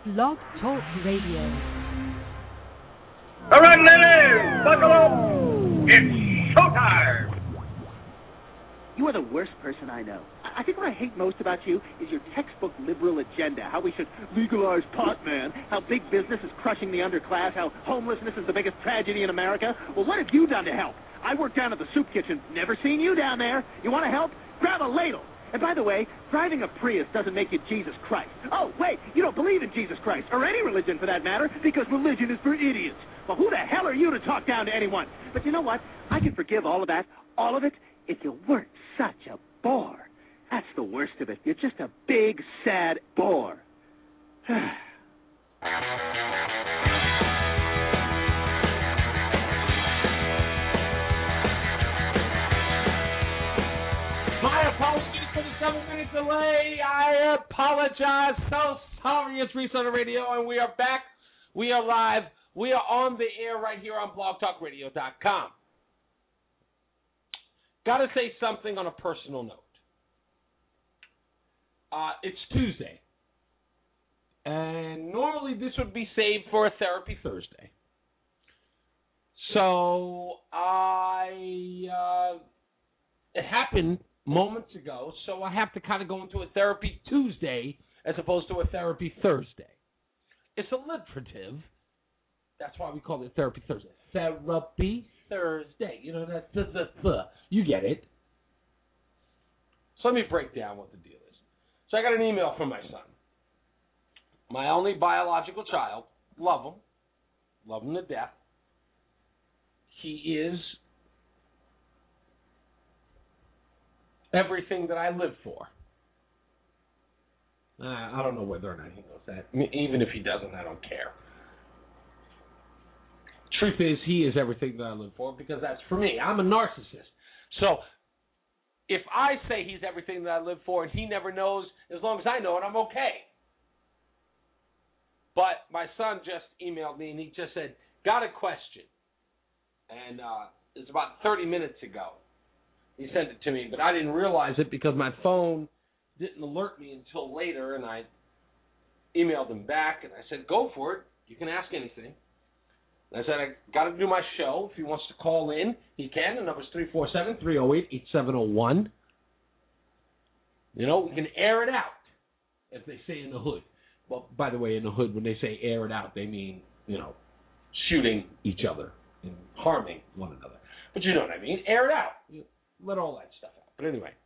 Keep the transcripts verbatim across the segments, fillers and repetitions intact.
Blog Talk Radio. All right, ladies, buckle up. It's showtime. You are the worst person I know. I think what I hate most about you is your textbook liberal agenda, how we should legalize pot, man, how big business is crushing the underclass, how homelessness is the biggest tragedy in America. Well, what have you done to help? I work down at the soup kitchen. Never seen you down there. You want to help? Grab a ladle. And by the way, driving a Prius doesn't make you Jesus Christ. Oh, wait, you don't believe in Jesus Christ, or any religion for that matter, because religion is for idiots. Well, who the hell are you to talk down to anyone? But you know what? I can forgive all of that, all of it, if you weren't such a bore. That's the worst of it. You're just a big, sad bore. My apologies for the seven-minute delay. I apologize. So sorry. It's Reese on the radio, and we are back. We are live. We are on the air right here on blog talk radio dot com. Got to say something on a personal note. Uh, it's Tuesday, and normally this would be saved for a Therapy Thursday. So I, uh, it happened moments ago, so I have to kind of go into a Therapy Tuesday as opposed to a Therapy Thursday. It's alliterative. That's why we call it Therapy Thursday. Therapy Thursday. You know, that's the, the, the. You get it. So let me break down what the deal is. So I got an email from my son. My only biological child. Love him. Love him to death. He is everything that I live for. Uh, I don't know whether or not he knows that. I mean, even if he doesn't, I don't care. Truth is, he is everything that I live for because that's for me. I'm a narcissist. So if I say he's everything that I live for and he never knows, as long as I know it, I'm okay. But my son just emailed me and he just said, got a question. And uh, it's about thirty minutes ago. He sent it to me, but I didn't realize it because my phone didn't alert me until later, and I emailed him back, and I said, go for it. You can ask anything. I said, I got to do my show. If he wants to call in, he can. The number's three four seven, three oh eight, eight seven oh one. You know, we can air it out, as they say in the hood. Well, by the way, in the hood, when they say air it out, they mean, you know, shooting each other and harming one another. But you know what I mean. Air it out. You let all that stuff out. But anyway,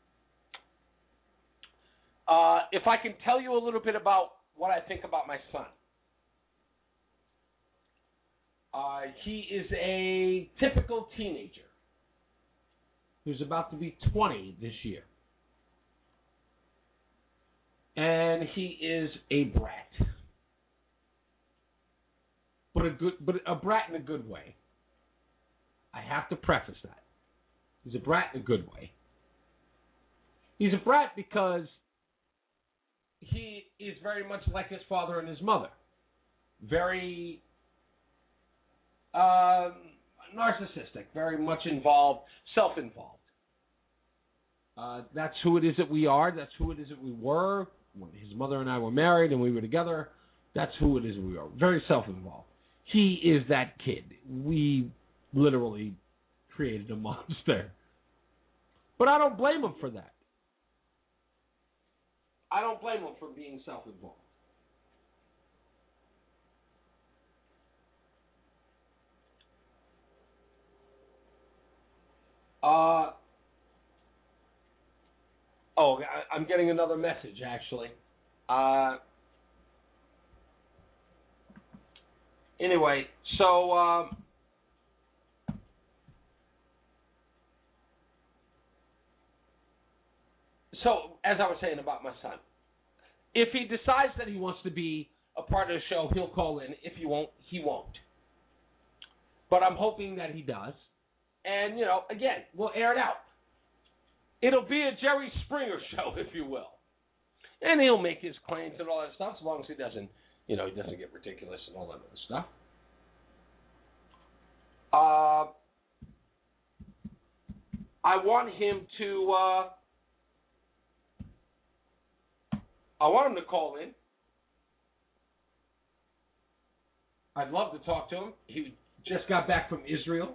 uh, if I can tell you a little bit about what I think about my son. Uh, he is a typical teenager who's about to be twenty this year. And he is a brat. But a good but a brat in a good way. I have to preface that. He's a brat in a good way. He's a brat because he is very much like his father and his mother. Very Um, narcissistic, very much involved, self-involved. Uh, that's who it is that we are. That's who it is that we were. When his mother and I were married and we were together, that's who it is that we are. Very self-involved. He is that kid. We literally created a monster. But I don't blame him for that. I don't blame him for being self-involved. Uh, oh, I, I'm getting another message, actually. Uh, anyway, so, um, so, as I was saying about my son, if he decides that he wants to be a part of the show, he'll call in. If he won't, he won't. But I'm hoping that he does. And, you know, again, we'll air it out. It'll be a Jerry Springer show, if you will. And he'll make his claims and all that stuff, as long as he doesn't, you know, he doesn't get ridiculous and all that other stuff. Uh, I want him to, uh, I want him to call in I'd love to talk to him. He just got back from Israel.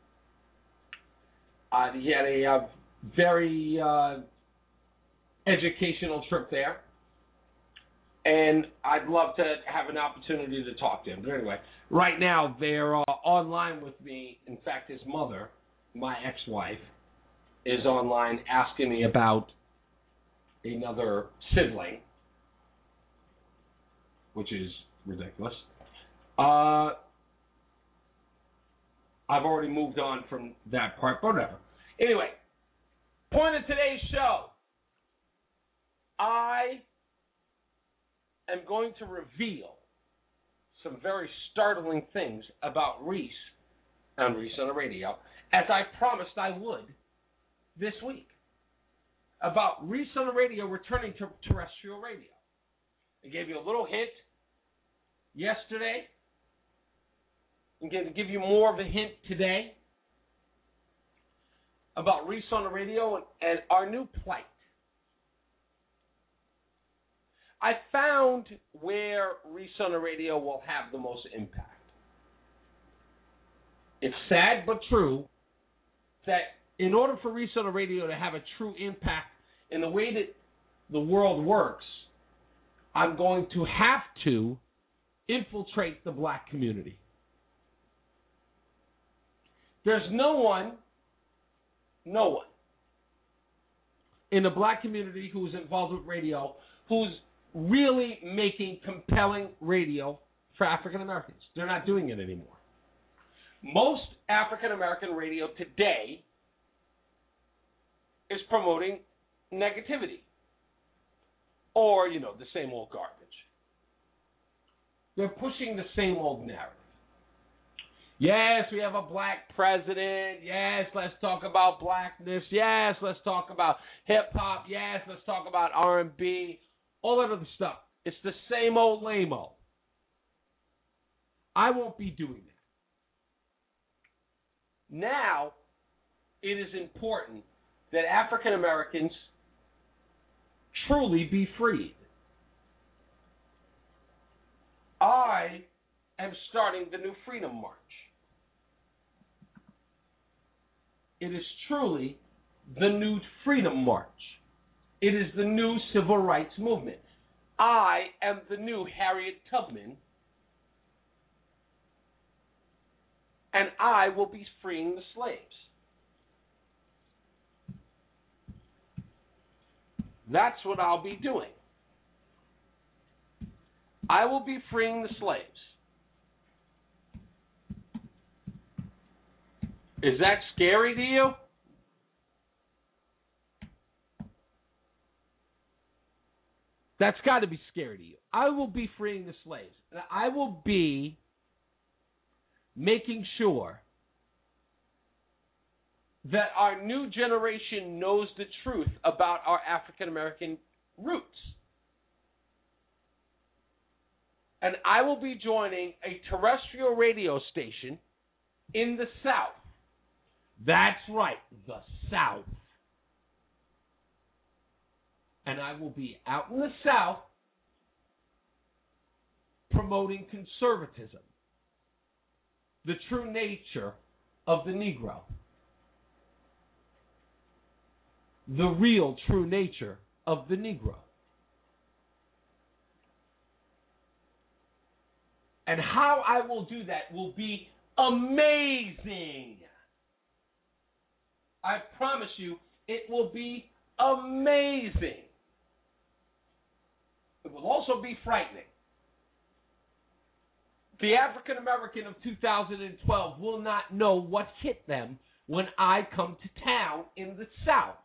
Uh, he had a uh, very uh, educational trip there. And I'd love to have an opportunity to talk to him. But anyway, right now they're uh, online with me. In fact, his mother, my ex-wife, is online asking me about another sibling, which is ridiculous. Uh, I've already moved on from that part, but whatever. Anyway, point of today's show. I am going to reveal some very startling things about Reese on Reese on the Radio, as I promised I would this week, about Reese on the Radio returning to terrestrial radio. I gave you a little hint yesterday. I'm going to give you more of a hint today about Reese on the Radio and, and our new plight. I found where Reese on the Radio will have the most impact. It's sad but true that in order for Reese on the Radio to have a true impact in the way that the world works, I'm going to have to infiltrate the black community. There's no one, no one in the black community who is involved with radio who's really making compelling radio for African Americans. They're not doing it anymore. Most African American radio today is promoting negativity or, you know, the same old garbage. They're pushing the same old narrative. Yes, we have a black president. Yes, let's talk about blackness. Yes, let's talk about hip-hop. Yes, let's talk about R and B. All that other stuff. It's the same old lame-o. I won't be doing that. Now, it is important that African Americans truly be freed. I am starting the new Freedom March. It is truly the new Freedom March. It is the new civil rights movement. I am the new Harriet Tubman, and I will be freeing the slaves. That's what I'll be doing. I will be freeing the slaves. Is that scary to you? That's got to be scary to you. I will be freeing the slaves. And I will be making sure that our new generation knows the truth about our African American roots. And I will be joining a terrestrial radio station in the South. That's right, the South. And I will be out in the South promoting conservatism, the true nature of the Negro, the real true nature of the Negro. And how I will do that will be amazing. I promise you, it will be amazing. It will also be frightening. The African American of two thousand twelve will not know what hit them when I come to town in the South.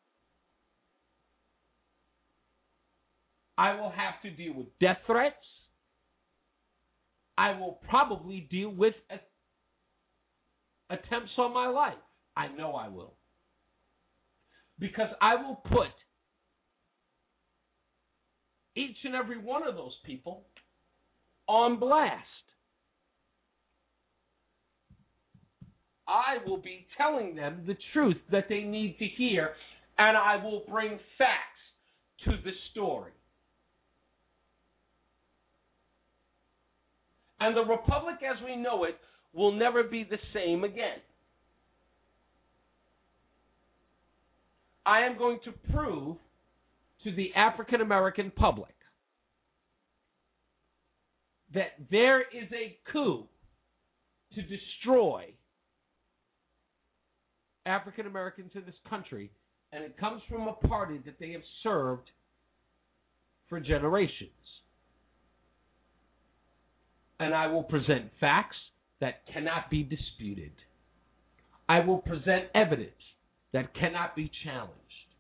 I will have to deal with death threats. I will probably deal with a, attempts on my life. I know I will. Because I will put each and every one of those people on blast. I will be telling them the truth that they need to hear, and I will bring facts to the story. And the republic as we know it will never be the same again. I am going to prove to the African American public that there is a coup to destroy African Americans in this country, and it comes from a party that they have served for generations. And I will present facts that cannot be disputed. I will present evidence that cannot be challenged.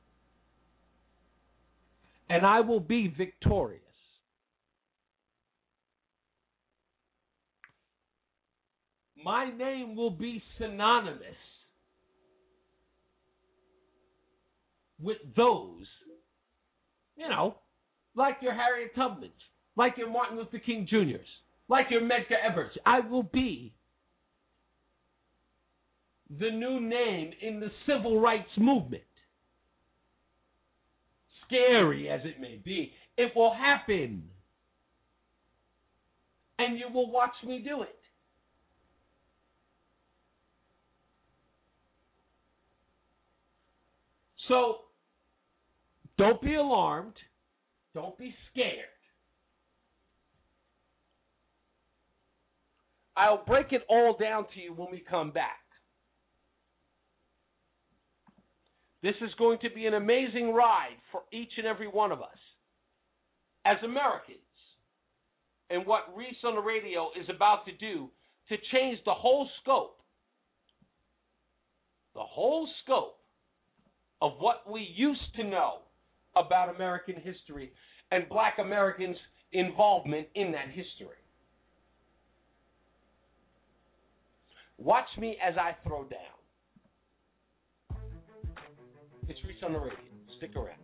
And I will be victorious. My name will be synonymous with those, you know, like your Harriet Tubmans, like your Martin Luther King Juniors, like your Medgar Everts. I will be the new name in the civil rights movement. Scary as it may be, it will happen. And you will watch me do it. So, don't be alarmed. Don't be scared. I'll break it all down to you when we come back. This is going to be an amazing ride for each and every one of us as Americans, and what Reese on the Radio is about to do to change the whole scope, the whole scope of what we used to know about American history and black Americans' involvement in that history. Watch me as I throw down. It's Reese on the Radio. Stick around.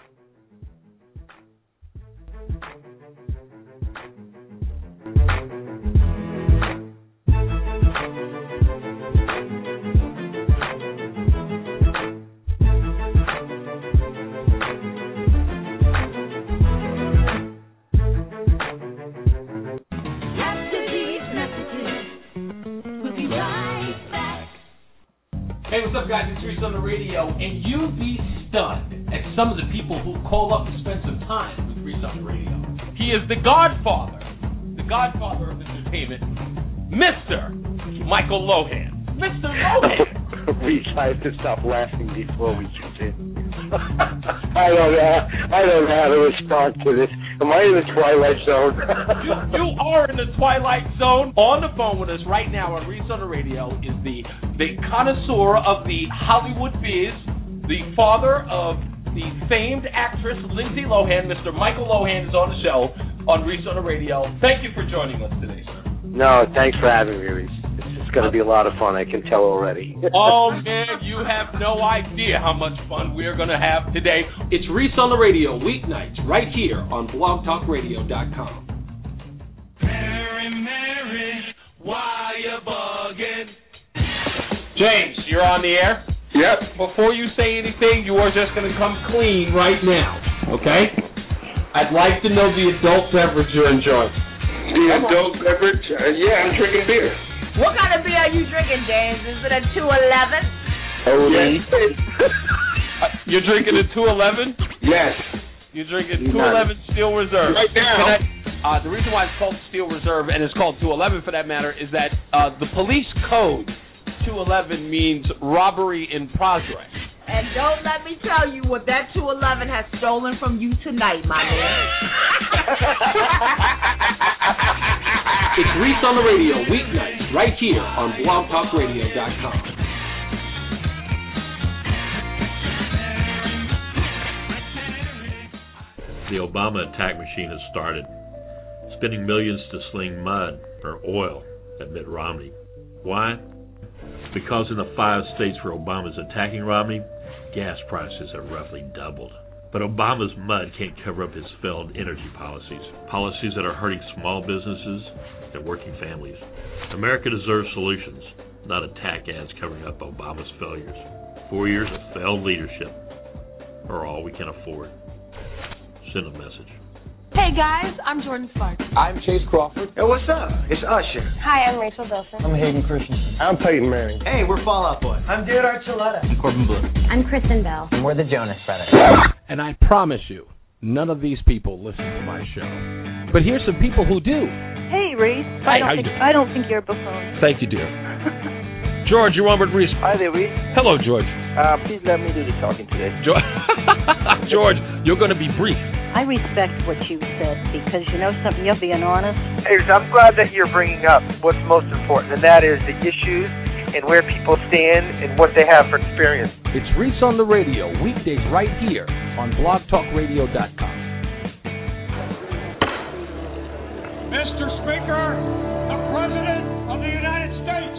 Hey, what's up, guys? It's Reese on the Radio, and you'll be stunned at some of the people who call up to spend some time with Reese on the Radio. He is the godfather, the godfather of entertainment, Mister Michael Lohan. Mister Lohan! Reese, I have to stop laughing before we get in. I don't know. I don't know how to respond to this. Am I in the Twilight Zone? you, you are in the Twilight Zone. On the phone with us right now on Reese on the Radio is the the connoisseur of the Hollywood biz, the father of the famed actress Lindsay Lohan. Mister Michael Lohan is on the show on Reese on the Radio. Thank you for joining us today, sir. No, thanks for having me, Reese. It's going to be a lot of fun, I can tell already. Oh, man, you have no idea how much fun we're going to have today. It's Reese on the Radio, weeknights, right here on blog talk radio dot com. Mary, Mary, why you bugging? James, you're on the air? Yep. Before you say anything, you are just going to come clean right now, okay? I'd like to know the adult beverage you're enjoying. The adult beverage? Uh, yeah, I'm drinking beer. What kind of beer are you drinking, James? Is it a two eleven? Oh, yes. uh, you're drinking a two eleven? Yes. You're drinking two eleven Steel Reserve. Right now. I, uh, the reason why it's called Steel Reserve, and it's called two eleven for that matter, is that uh, the police code two eleven means robbery in progress. And don't let me tell you what that two eleven has stolen from you tonight, my man. It's Reese on the Radio, weeknights, right here on blog talk radio dot com. The Obama attack machine has started, spending millions to sling mud or oil at Mitt Romney. Why? Because in the five states where Obama's attacking Romney, gas prices have roughly doubled. But Obama's mud can't cover up his failed energy policies, policies that are hurting small businesses and working families. America deserves solutions, not attack ads covering up Obama's failures. Four years of failed leadership are all we can afford. Send a message. Hey Hey guys, I'm Jordan Sparks. I'm Chase Crawford. Hey, what's up? It's Usher. Hi, I'm Rachel Bilson. I'm Hayden Christensen. I'm Peyton Manning. Hey, we're Fall Out Boy. I'm Jared Archuleta. I'm Corbin Blue. I'm Kristen Bell. And we're the Jonas Brothers. And I promise you, none of these people listen to my show. But here's some people who do. Hey, Reese. Hi, I don't how think you doing? I don't think you're a buffoon. Thank you, dear. George, you're on with Reese. Hi there, Reese. Hello, George. Uh, please let me do the talking today. Jo- George, you're going to be brief. I respect what you said because you know something. You're being honest. Hey, I'm glad that you're bringing up what's most important, and that is the issues and where people stand and what they have for experience. It's Reese on the radio, weekdays right here on blog talk radio dot com. Mister Speaker, the President of the United States.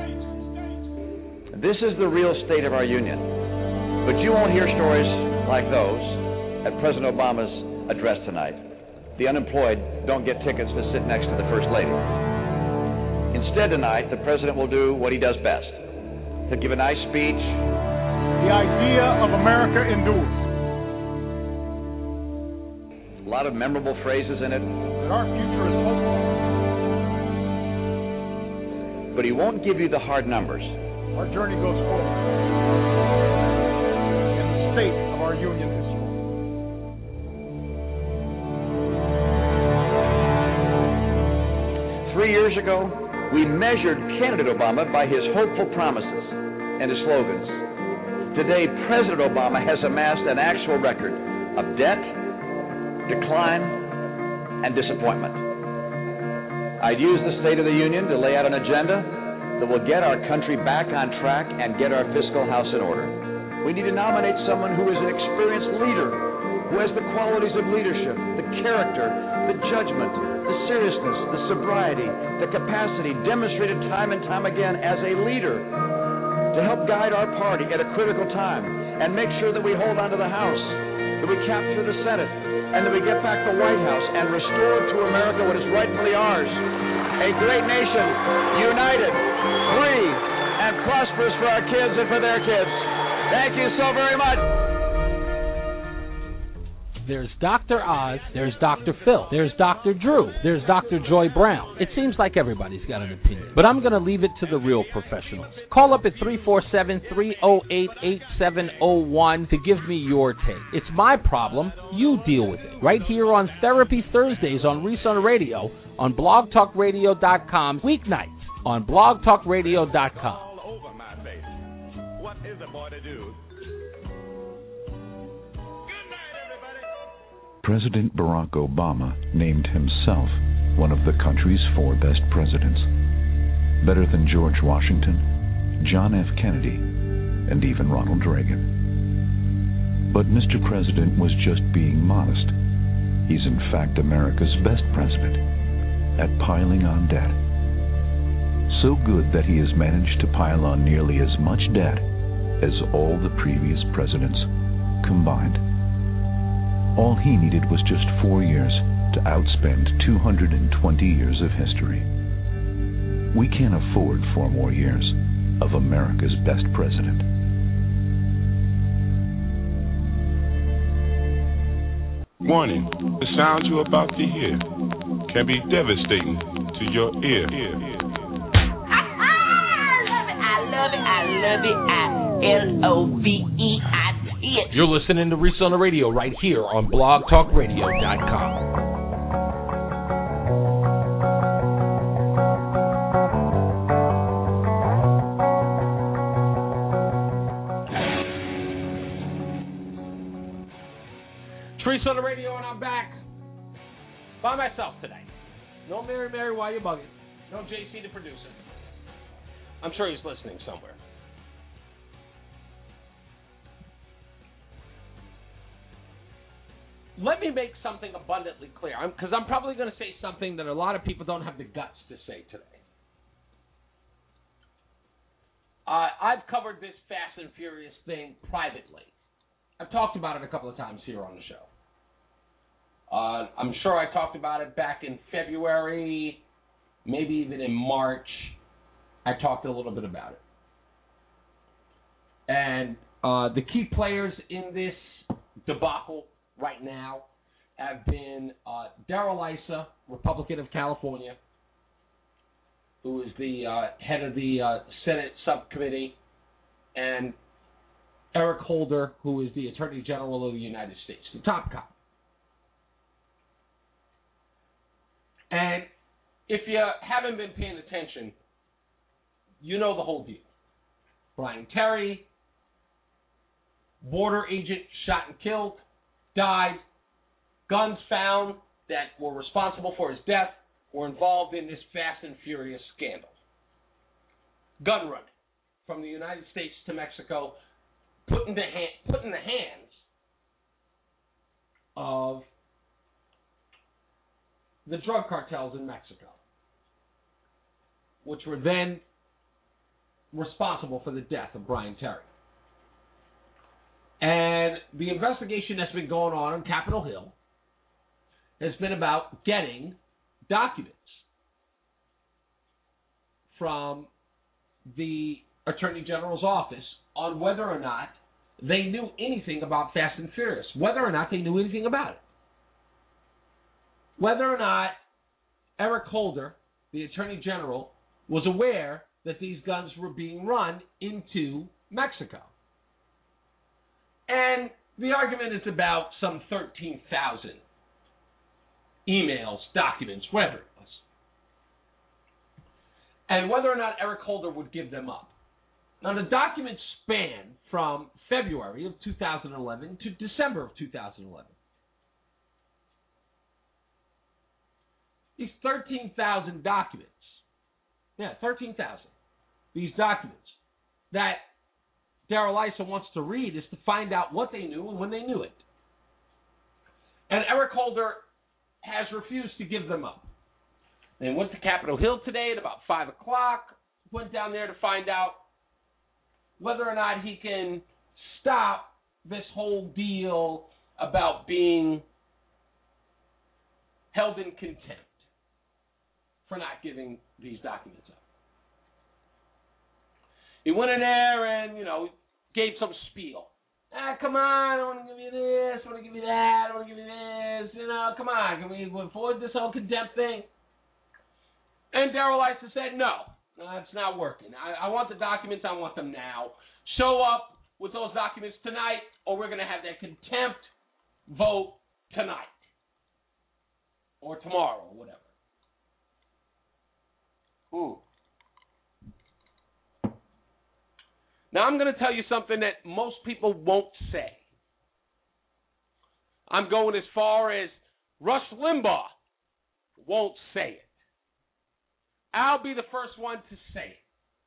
This is the real state of our union. But you won't hear stories like those at President Obama's address tonight. The unemployed don't get tickets to sit next to the First Lady. Instead tonight, the President will do what he does best. He'll give a nice speech. The idea of America endures. A lot of memorable phrases in it. That our future is hopeful. But he won't give you the hard numbers. Our journey goes forward. And the state of our union is strong. Three years ago, we measured candidate Obama by his hopeful promises and his slogans. Today, President Obama has amassed an actual record of debt, decline, and disappointment. I'd use the State of the Union to lay out an agenda that will get our country back on track and get our fiscal house in order. We need to nominate someone who is an experienced leader, who has the qualities of leadership, the character, the judgment, the seriousness, the sobriety, the capacity demonstrated time and time again as a leader to help guide our party at a critical time and make sure that we hold on to the House, that we capture the Senate, and that we get back the White House and restore to America what is rightfully ours. A great nation, united, free, and prosperous for our kids and for their kids. Thank you so very much. There's Doctor Oz, there's Doctor Phil, there's Doctor Drew, there's Doctor Joy Brown. It seems like everybody's got an opinion, but I'm going to leave it to the real professionals. Call up at three four seven, three oh eight, eight seven oh one to give me your take. It's my problem, you deal with it. Right here on Therapy Thursdays on Reese on Radio on blog talk radio dot com, weeknights on blog talk radio dot com. All over my face. What is a boy to do? President Barack Obama named himself one of the country's four best presidents, better than George Washington, John F. Kennedy, and even Ronald Reagan. But Mister President was just being modest. He's in fact America's best president at piling on debt. So good that he has managed to pile on nearly as much debt as all the previous presidents combined. All he needed was just four years to outspend two hundred twenty years of history. We can't afford four more years of America's best president. Warning, the sound you're about to hear can be devastating to your ear. I love it, I love it, I L O V E, I see it. You're listening to Reese on the Radio right here on blog talk radio dot com. Reese on the Radio, and I'm back by myself today. No Mary Mary, why you bugging? No J C, the producer. I'm sure he's listening somewhere. Let me make something abundantly clear, because I'm, I'm probably going to say something that a lot of people don't have the guts to say today. Uh, I've covered this Fast and Furious thing privately. I've talked about it a couple of times here on the show. Uh, I'm sure I talked about it back in February, maybe even in March. I talked a little bit about it. And uh, the key players in this debacle right now, have been uh, Darrell Issa, Republican of California, who is the uh, head of the uh, Senate subcommittee, and Eric Holder, who is the Attorney General of the United States, the top cop. And if you haven't been paying attention, you know the whole deal. Brian Terry, border agent shot and killed, died. Guns found that were responsible for his death were involved in this Fast and Furious scandal. Gun running from the United States to Mexico, put in the, hand, put in the hands of the drug cartels in Mexico, which were then responsible for the death of Brian Terry. And the investigation that's been going on on Capitol Hill has been about getting documents from the Attorney General's office on whether or not they knew anything about Fast and Furious, whether or not they knew anything about it. Whether or not Eric Holder, the Attorney General, was aware that these guns were being run into Mexico. And the argument is about some thirteen thousand emails, documents, whatever it was. And whether or not Eric Holder would give them up. Now, the documents span from February of two thousand eleven to December of two thousand eleven. These thirteen thousand documents, yeah, thirteen thousand, these documents that Darrell Issa wants to read is to find out what they knew and when they knew it. And Eric Holder has refused to give them up. They went to Capitol Hill today at about five o'clock, went down there to find out whether or not he can stop this whole deal about being held in contempt for not giving these documents up. He went in there and, you know, gave some spiel. Ah, come on, I want to give you this, I want to give you that, I want to give you this, you know, come on, can we avoid this whole contempt thing? And Darrell Issa said, no, no, it's not working. I, I want the documents, I want them now. Show up with those documents tonight, or we're going to have that contempt vote tonight. Or tomorrow, or whatever. Ooh. Now, I'm going to tell you something that most people won't say. I'm going as far as Rush Limbaugh won't say it. I'll be the first one to say it.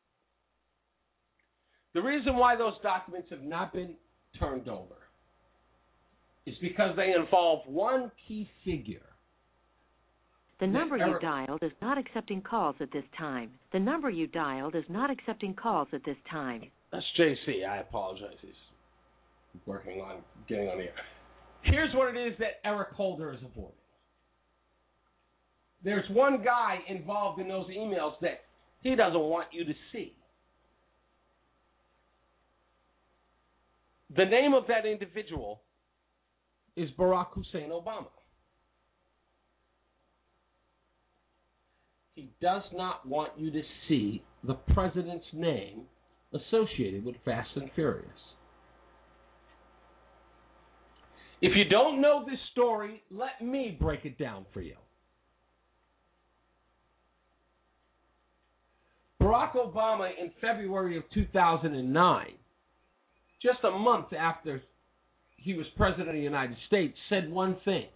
The reason why those documents have not been turned over is because they involve one key figure. The number you dialed is not accepting calls at this time. The number you dialed is not accepting calls at this time. That's J C. I apologize. He's working on getting on the air. Here's what it is that Eric Holder is avoiding. There's one guy involved in those emails that he doesn't want you to see. The name of that individual is Barack Hussein Obama. He does not want you to see the president's name associated with Fast and Furious. If you don't know this story, let me break it down for you. Barack Obama, in February of two thousand nine, just a month after he was president of the United States, said one thing,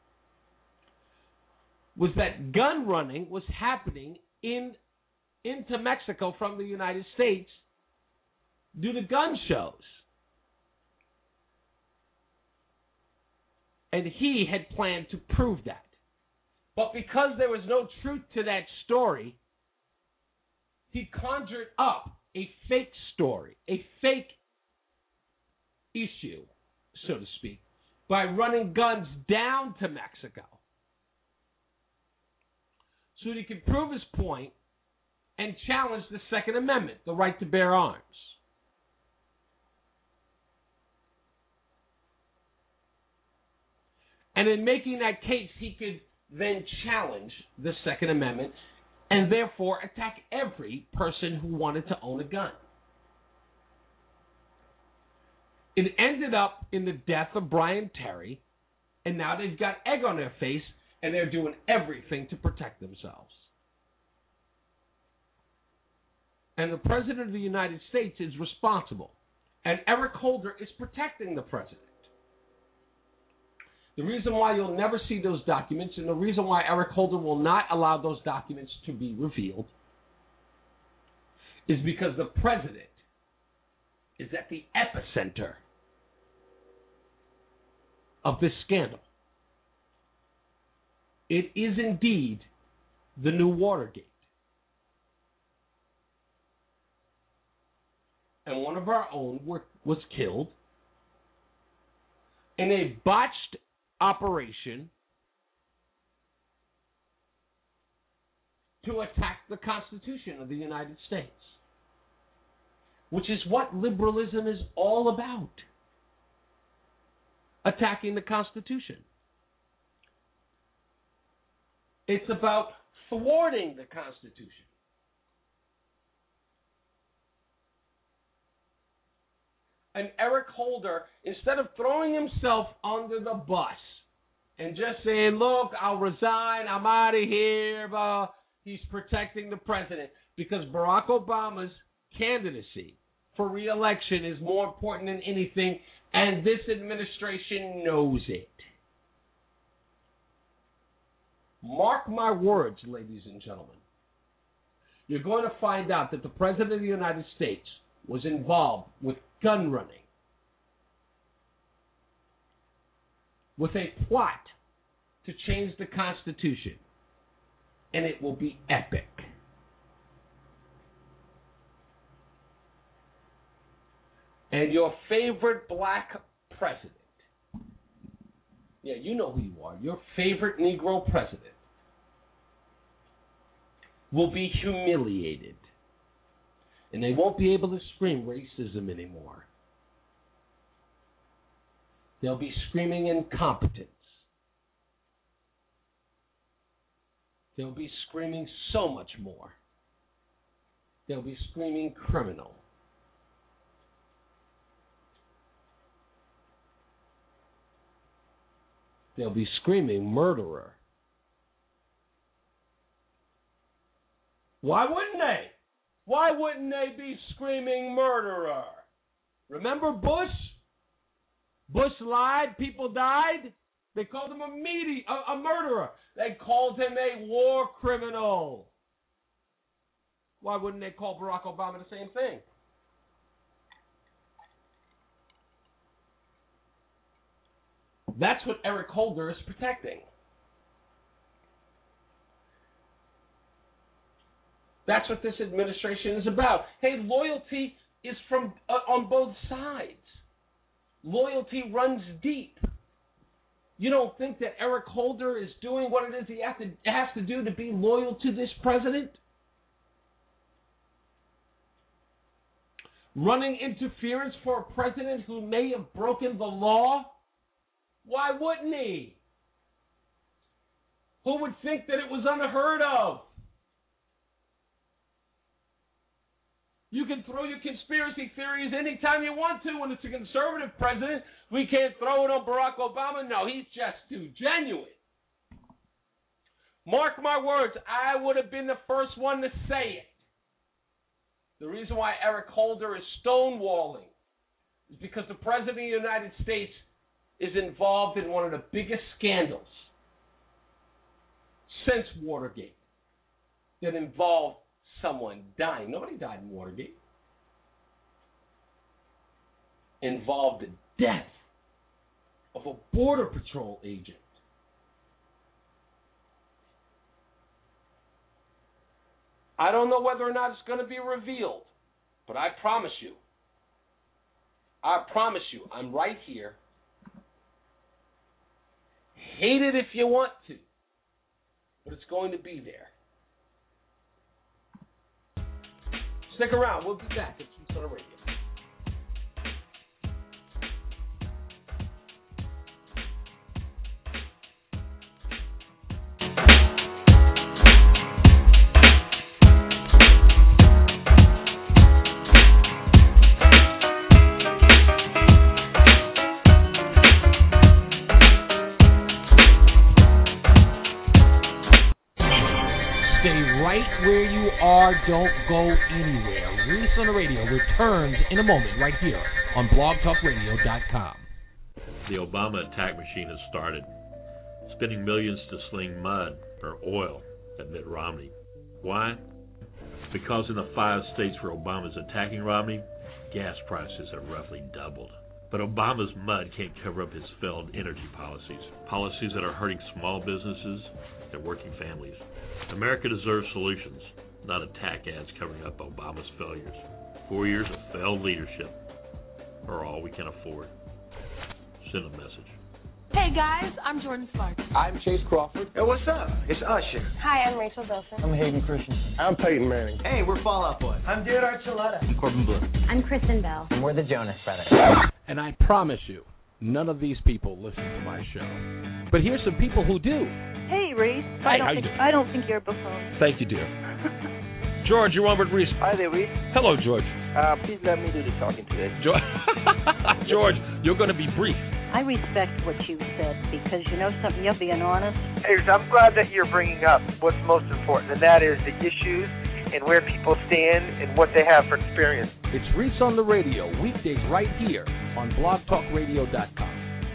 was that gun running was happening in into Mexico from the United States due to gun shows. And he had planned to prove that. But because there was no truth to that story, he conjured up a fake story, a fake issue, so to speak, by running guns down to Mexico so that he could prove his point and challenge the Second Amendment, the right to bear arms. And in making that case, he could then challenge the Second Amendment and therefore attack every person who wanted to own a gun. It ended up in the death of Brian Terry, and now they've got egg on their face, and they're doing everything to protect themselves. And the President of the United States is responsible, and Eric Holder is protecting the President. The reason why you'll never see those documents, and the reason why Eric Holder will not allow those documents to be revealed, is because the President is at the epicenter of this scandal. It is indeed the new Watergate. And one of our own were, was killed in a botched operation to attack the Constitution of the United States, which is what liberalism is all about. Attacking the Constitution. It's about thwarting the Constitution. And Eric Holder, instead of throwing himself under the bus and just saying, look, I'll resign, I'm out of here, blah, he's protecting the president because Barack Obama's candidacy for re-election is more important than anything, and this administration knows it. Mark my words, ladies and gentlemen. You're going to find out that the President of the United States was involved with gun running, with a plot to change the Constitution, and it will be epic. And your favorite black president, yeah, you know who you are, your favorite Negro president, will be humiliated. And they won't be able to scream racism anymore. They'll be screaming incompetence. They'll be screaming so much more. They'll be screaming criminal. They'll be screaming murderer. Why wouldn't they? Why wouldn't they be screaming murderer? Remember Bush? Bush lied, people died. They called him a, meaty, a, a murderer. They called him a war criminal. Why wouldn't they call Barack Obama the same thing? That's what Eric Holder is protecting. That's what this administration is about. Hey, loyalty is from uh, on both sides. Loyalty runs deep. You don't think that Eric Holder is doing what it is he has to, has to do to be loyal to this president? Running interference for a president who may have broken the law? Why wouldn't he? Who would think that it was unheard of? You can throw your conspiracy theories anytime you want to when it's a conservative president. We can't throw it on Barack Obama. No, he's just too genuine. Mark my words, I would have been the first one to say it. The reason why Eric Holder is stonewalling is because the President of the United States is involved in one of the biggest scandals since Watergate that involved someone dying. Nobody died in Watergate. Involved the death of a Border Patrol agent. I don't know whether or not it's going to be revealed, but I promise you, I promise you, I'm right here. Hate it if you want to, but it's going to be there. Stick around. We'll be back. It's Peace on the Radio. Stay right where you are. Don't go anywhere. Reese on the Radio returns in a moment right here on blog talk radio dot com. The Obama attack machine has started, spending millions to sling mud or oil at Mitt Romney. Why? Because in the five states where Obama is attacking Romney, gas prices have roughly doubled. But Obama's mud can't cover up his failed energy policies, policies that are hurting small businesses and working families. America deserves solutions, not attack ads covering up Obama's failures. Four years of failed leadership are all we can afford. Send a message. Hey guys, I'm Jordan Sparks. I'm Chase Crawford. Hey, what's up? It's Usher. Hi, I'm Rachel Bilson. I'm Hayden Christensen. I'm Peyton Manning. Hey, we're Fall Out Boy. I'm Jared Archuleta. I'm Corbin Blue. I'm Kristen Bell. And we're the Jonas Brothers. And I promise you, none of these people listen to my show. But here's some people who do. Hey, Reese. Hi, I don't how you think doing? I don't think you're a buffoon. Thank you, dear. George, you're on with Reese. Hi there, Reese. Hello, George. Uh, please let me do the talking today. Jo- George, you're going to be brief. I respect what you said because you know something, you're being honest. Hey, Reese, I'm glad that you're bringing up what's most important, and that is the issues and where people stand and what they have for experience. It's Reese on the Radio, weekdays right here on blog talk radio dot com.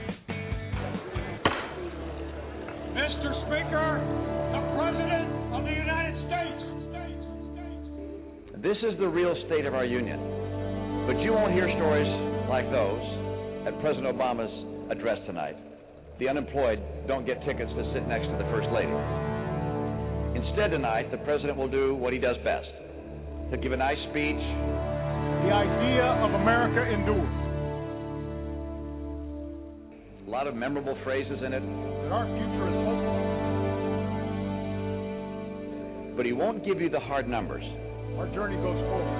Mister Speaker, the President of the United States. This is the real state of our union. But you won't hear stories like those at President Obama's address tonight. The unemployed don't get tickets to sit next to the First Lady. Instead tonight, the President will do what he does best. He'll give a nice speech. The idea of America endures. A lot of memorable phrases in it. That our future is hopeful. But he won't give you the hard numbers. Our journey goes forward.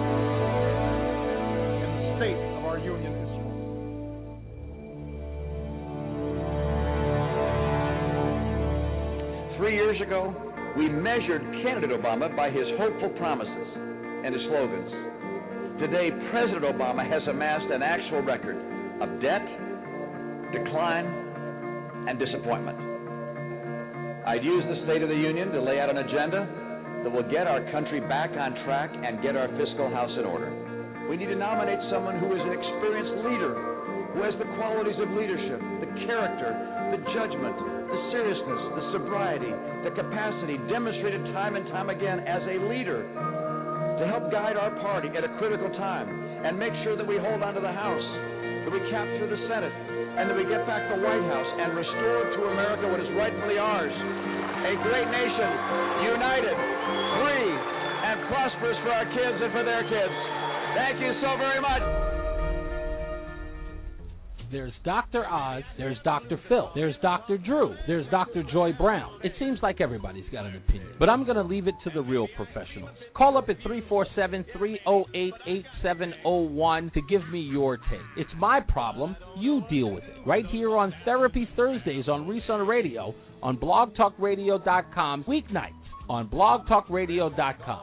And the state of our union is strong. Three years ago, we measured candidate Obama by his hopeful promises and his slogans. Today, President Obama has amassed an actual record of debt, decline, and disappointment. I'd use the State of the Union to lay out an agenda that will get our country back on track and get our fiscal house in order. We need to nominate someone who is an experienced leader, who has the qualities of leadership, the character, the judgment, the seriousness, the sobriety, the capacity demonstrated time and time again as a leader to help guide our party at a critical time and make sure that we hold on to the House, that we capture the Senate, and that we get back the White House and restore to America what is rightfully ours. A great nation, united, free, and prosperous for our kids and for their kids. Thank you so very much. There's Doctor Oz, there's Doctor Phil, there's Doctor Drew, there's Doctor Joy Brown. It seems like everybody's got an opinion, but I'm going to leave it to the real professionals. Call up at three four seven, three oh eight, eight seven oh one to give me your take. It's my problem, you deal with it. Right here on Therapy Thursdays on Reese on the Radio on blog talk radio dot com, weeknights on blog talk radio dot com.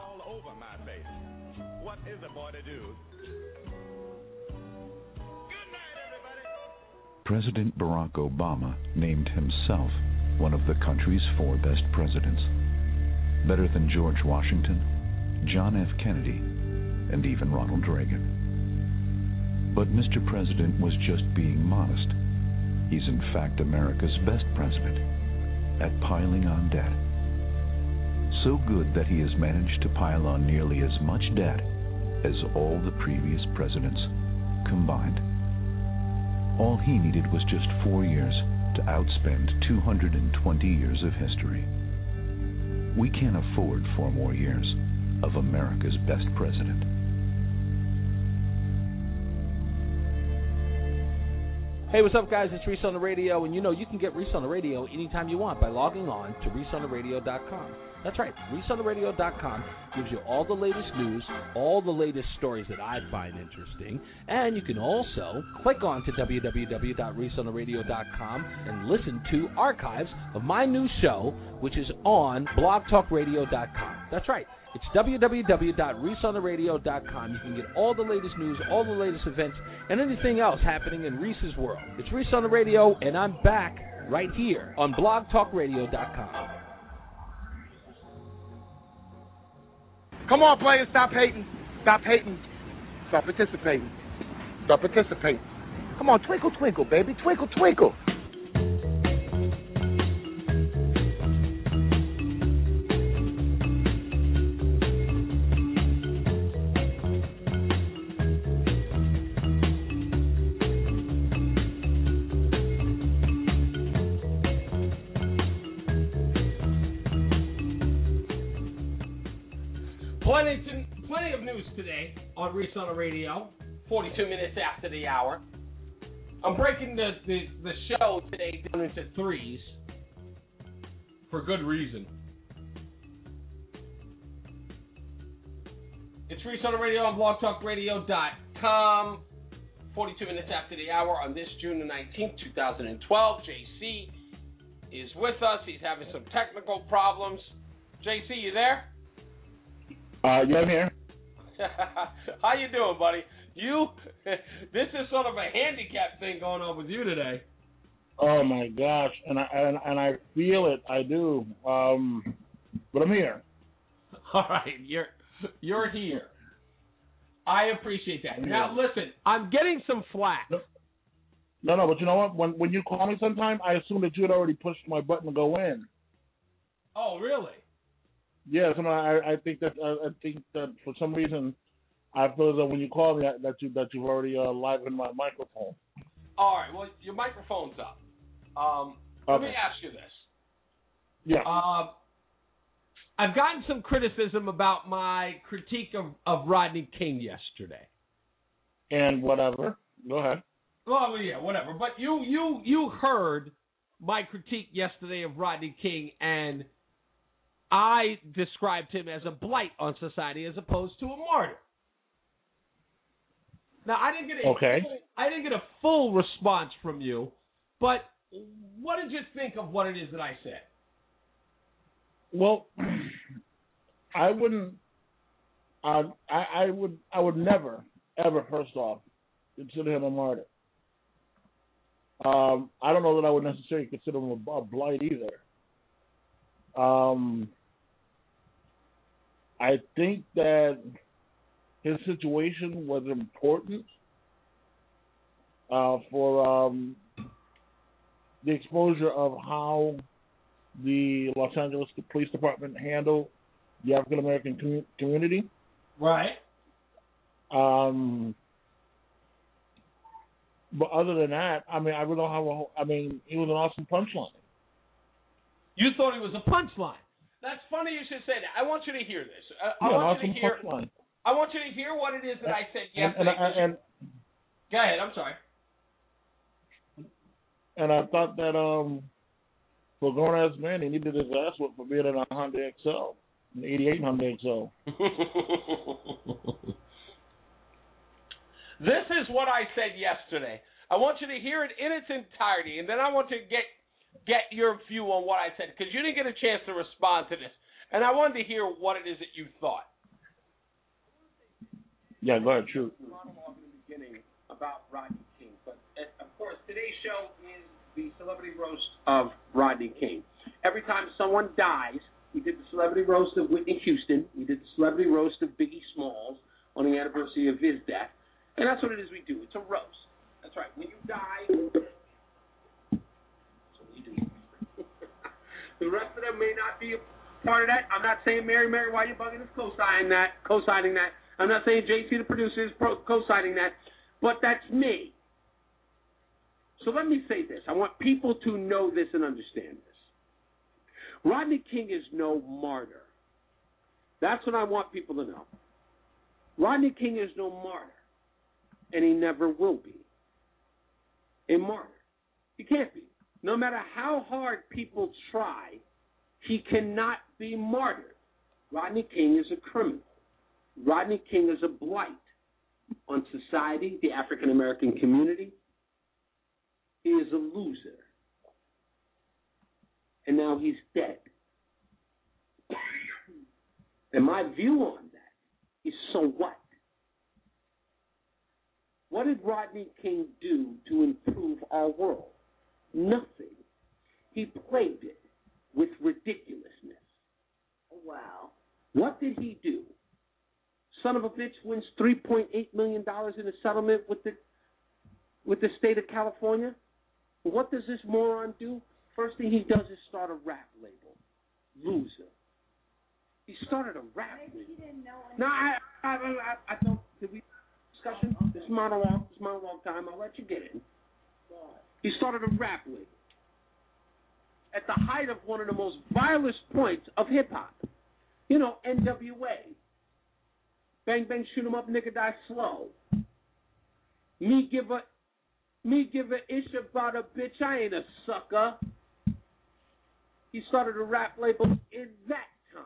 President Barack Obama named himself one of the country's four best presidents, better than George Washington, John F. Kennedy, and even Ronald Reagan. But Mister President was just being modest. He's in fact America's best president at piling on debt. So good that he has managed to pile on nearly as much debt as all the previous presidents combined. All he needed was just four years to outspend two hundred twenty years of history. We can't afford four more years of America's best president. Hey, what's up, guys? It's Reese on the Radio, and you know you can get Reese on the Radio anytime you want by logging on to reese on the radio dot com. That's right, reese on the radio dot com gives you all the latest news, all the latest stories that I find interesting, and you can also click on to w w w dot reese on the radio dot com and listen to archives of my new show, which is on blog talk radio dot com. That's right, it's w w w dot reese on the radio dot com. You can get all the latest news, all the latest events, and anything else happening in Reese's world. It's Reese on the Radio, and I'm back right here on blog talk radio dot com. Come on, players, stop hating. Stop hating. Start participating. Start participating. Come on, twinkle, twinkle, baby. Twinkle, twinkle. Plenty, to, plenty of news today on Reese on the Radio, forty-two minutes after the hour. I'm breaking the, the, the show today down into threes for good reason. It's Reese on the Radio on blog talk radio dot com. forty-two minutes after the hour on this June the nineteenth, twenty twelve. J C is with us. He's having some technical problems. J C, you there? Uh, yeah, I'm here. How you doing, buddy? You, this is sort of a handicap thing going on with you today. Oh my gosh, and I and, and I feel it. I do. Um, but I'm here. All right, you're you're here. I appreciate that. Now listen, I'm getting some flack. No, no, but you know what? When when you call me sometime, I assume that you had already pushed my button to go in. Oh, really? Yes, and I, I think that I think that for some reason I feel as though when you call me that you that you've already uh, livened my microphone. All right, well your microphone's up. Um, okay. Let me ask you this. Yeah. Uh, I've gotten some criticism about my critique of, of Rodney King yesterday. And whatever. Go ahead. Well, yeah, whatever. But you you you heard my critique yesterday of Rodney King, and I described him as a blight on society as opposed to a martyr. Now, I didn't get a okay. full, I didn't get a full response from you, but what did you think of what it is that I said? Well, I wouldn't. Uh, I, I would. I would never, ever. First off, consider him a martyr. Um, I don't know that I would necessarily consider him a, a blight either. Um, I think that his situation was important uh, for um, the exposure of how the Los Angeles Police Department handled the African American com- community. Right. Um, but other than that, I mean, I really don't have a whole, I mean, he was an awesome punchline. You thought he was a punchline. That's funny you should say that. I want you to hear this. Uh, yeah, I want awesome you to hear. punchline. I want you to hear what it is that I said And, yesterday. and, and, Go ahead. I'm sorry. and I thought that um, for a grown-ass man, he needed his ass whipped for being in a Honda X L, an eighty-eight Honda X L. This is what I said yesterday. I want you to hear it in its entirety, and then I want to get get your view on what I said, because you didn't get a chance to respond to this, and I wanted to hear what it is that you thought. Yeah, go ahead, shoot. Monologue in the beginning about Rodney King, but of course today's show is the celebrity roast of Rodney King. Every time someone dies, we did the celebrity roast of Whitney Houston, we did the celebrity roast of Biggie Smalls on the anniversary of his death, and that's what it is we do. It's a roast. That's right. When you die, that's what we do. The rest of them may not be a part of that. I'm not saying Mary, Mary, why you bugging is co-signing that, co-signing that. I'm not saying J C, the producer, is pro- co-signing that, but that's me. So let me say this. I want people to know this and understand this. Rodney King is no martyr. That's what I want people to know. Rodney King is no martyr, and he never will be a martyr. He can't be. No matter how hard people try, he cannot be martyred. Rodney King is a criminal. Rodney King is a blight on society, the African American community. He is a loser. And now he's dead. And my view on that is, so what? What did Rodney King do to improve our world? Nothing. He played it with ridiculousness. Wow. What did he do? son of a bitch wins three point eight million dollars in a settlement with the with the state of California. What does this moron do? First thing he does is start a rap label. Loser. He started a rap label. No, I, I, I, I don't. Did we discussion? This monologue, this monologue time. I'll let you get in. He started a rap label at the height of one of the most vilest points of hip hop. You know, N W A. Bang bang, shoot 'em up, nigga die slow. Me give a, me give a ish about a bitch. I ain't a sucker. He started a rap label in that time.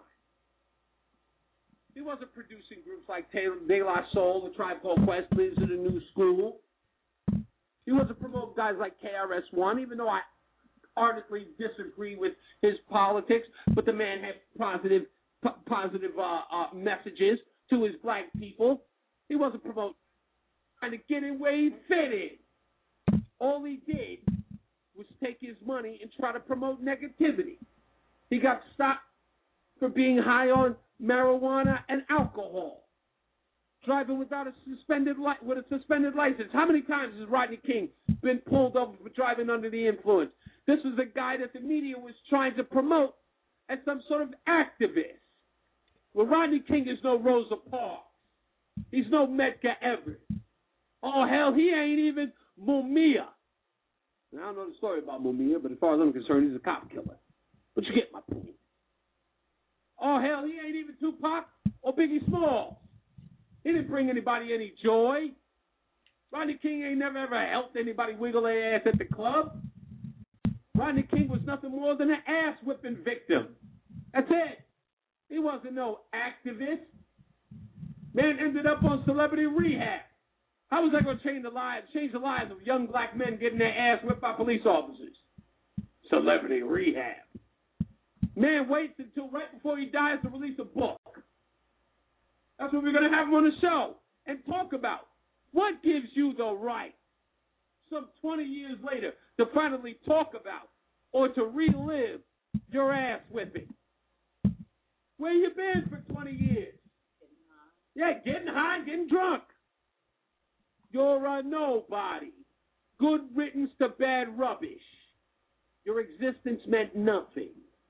He wasn't producing groups like De La Soul, The Tribe Called Quest, Lives in the New School. He wasn't promoting guys like K R S One, even though I ardently disagree with his politics. But the man had positive, p- positive uh, uh, messages to his black people. He wasn't promoting, trying to get in where he fit in. All he did was take his money and try to promote negativity. He got stopped for being high on marijuana and alcohol, driving without a suspended li- with a suspended license. How many times has Rodney King been pulled over for driving under the influence? This was a guy that the media was trying to promote as some sort of activist. Well, Rodney King is no Rosa Parks. He's no Medgar Evers. Oh, hell, he ain't even Mumia. Now, I don't know the story about Mumia, but as far as I'm concerned, he's a cop killer. But you get my point. Oh, hell, he ain't even Tupac or Biggie Smalls. He didn't bring anybody any joy. Rodney King ain't never ever helped anybody wiggle their ass at the club. Rodney King was nothing more than an ass-whipping victim. That's it. He wasn't no activist. Man ended up on celebrity rehab. How was that going to change the lives, change the lives of young black men getting their ass whipped by police officers? Celebrity rehab. Man waits until right before he dies to release a book. That's what we're going to have him on the show and talk about. What gives you the right, some twenty years later, to finally talk about or to relive your ass whipping? Where you been for twenty years? Yeah, getting high, getting drunk. You're a nobody. Good riddance to bad rubbish. Your existence meant nothing.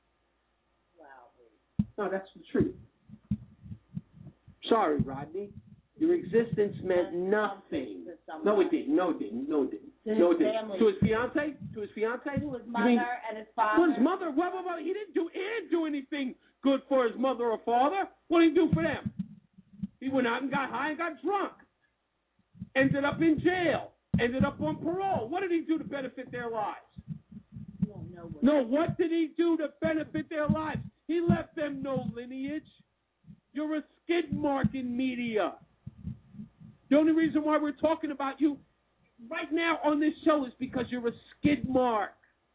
Wow. No, that's the truth. Sorry, Rodney. Your existence meant nothing. No, it didn't. No, it didn't. No, it didn't. To no, it his didn't. family. To his fiance? To his fiance? To his mother mean, and his father. To his mother? Well, well, well, he didn't do. He didn't do anything good for his mother or father. What did he do for them? He went out and got high and got drunk. Ended up in jail. Ended up on parole. What did he do to benefit their lives? No, no, what did he do to benefit their lives? He left them no lineage. You're a skid mark in media. The only reason why we're talking about you right now on this show is because you're a skid mark.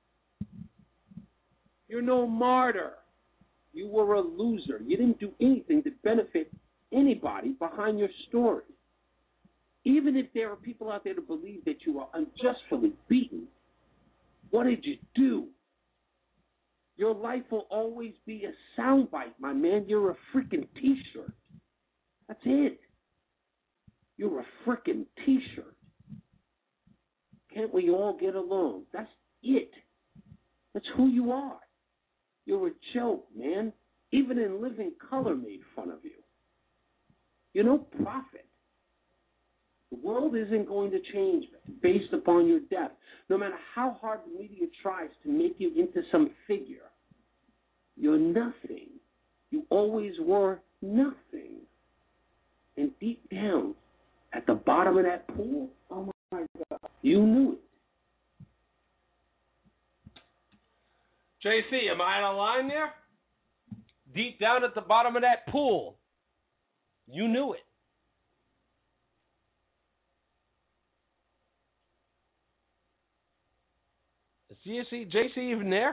You're no martyr. You were a loser. You didn't do anything to benefit anybody behind your story. Even if there are people out there to believe that you are unjustly beaten, what did you do? Your life will always be a soundbite, my man. You're a freaking T-shirt. That's it. You're a freaking T-shirt. Can't we all get along? That's it. That's who you are. You're a joke, man. Even In Living Color made fun of you. You're no prophet. The world isn't going to change based upon your death. No matter how hard the media tries to make you into some figure, you're nothing. You always were nothing. And deep down, at the bottom of that pool, oh my God, you knew it. J C, am I on a line there? Deep down at the bottom of that pool, you knew it. Is J C, J C even there?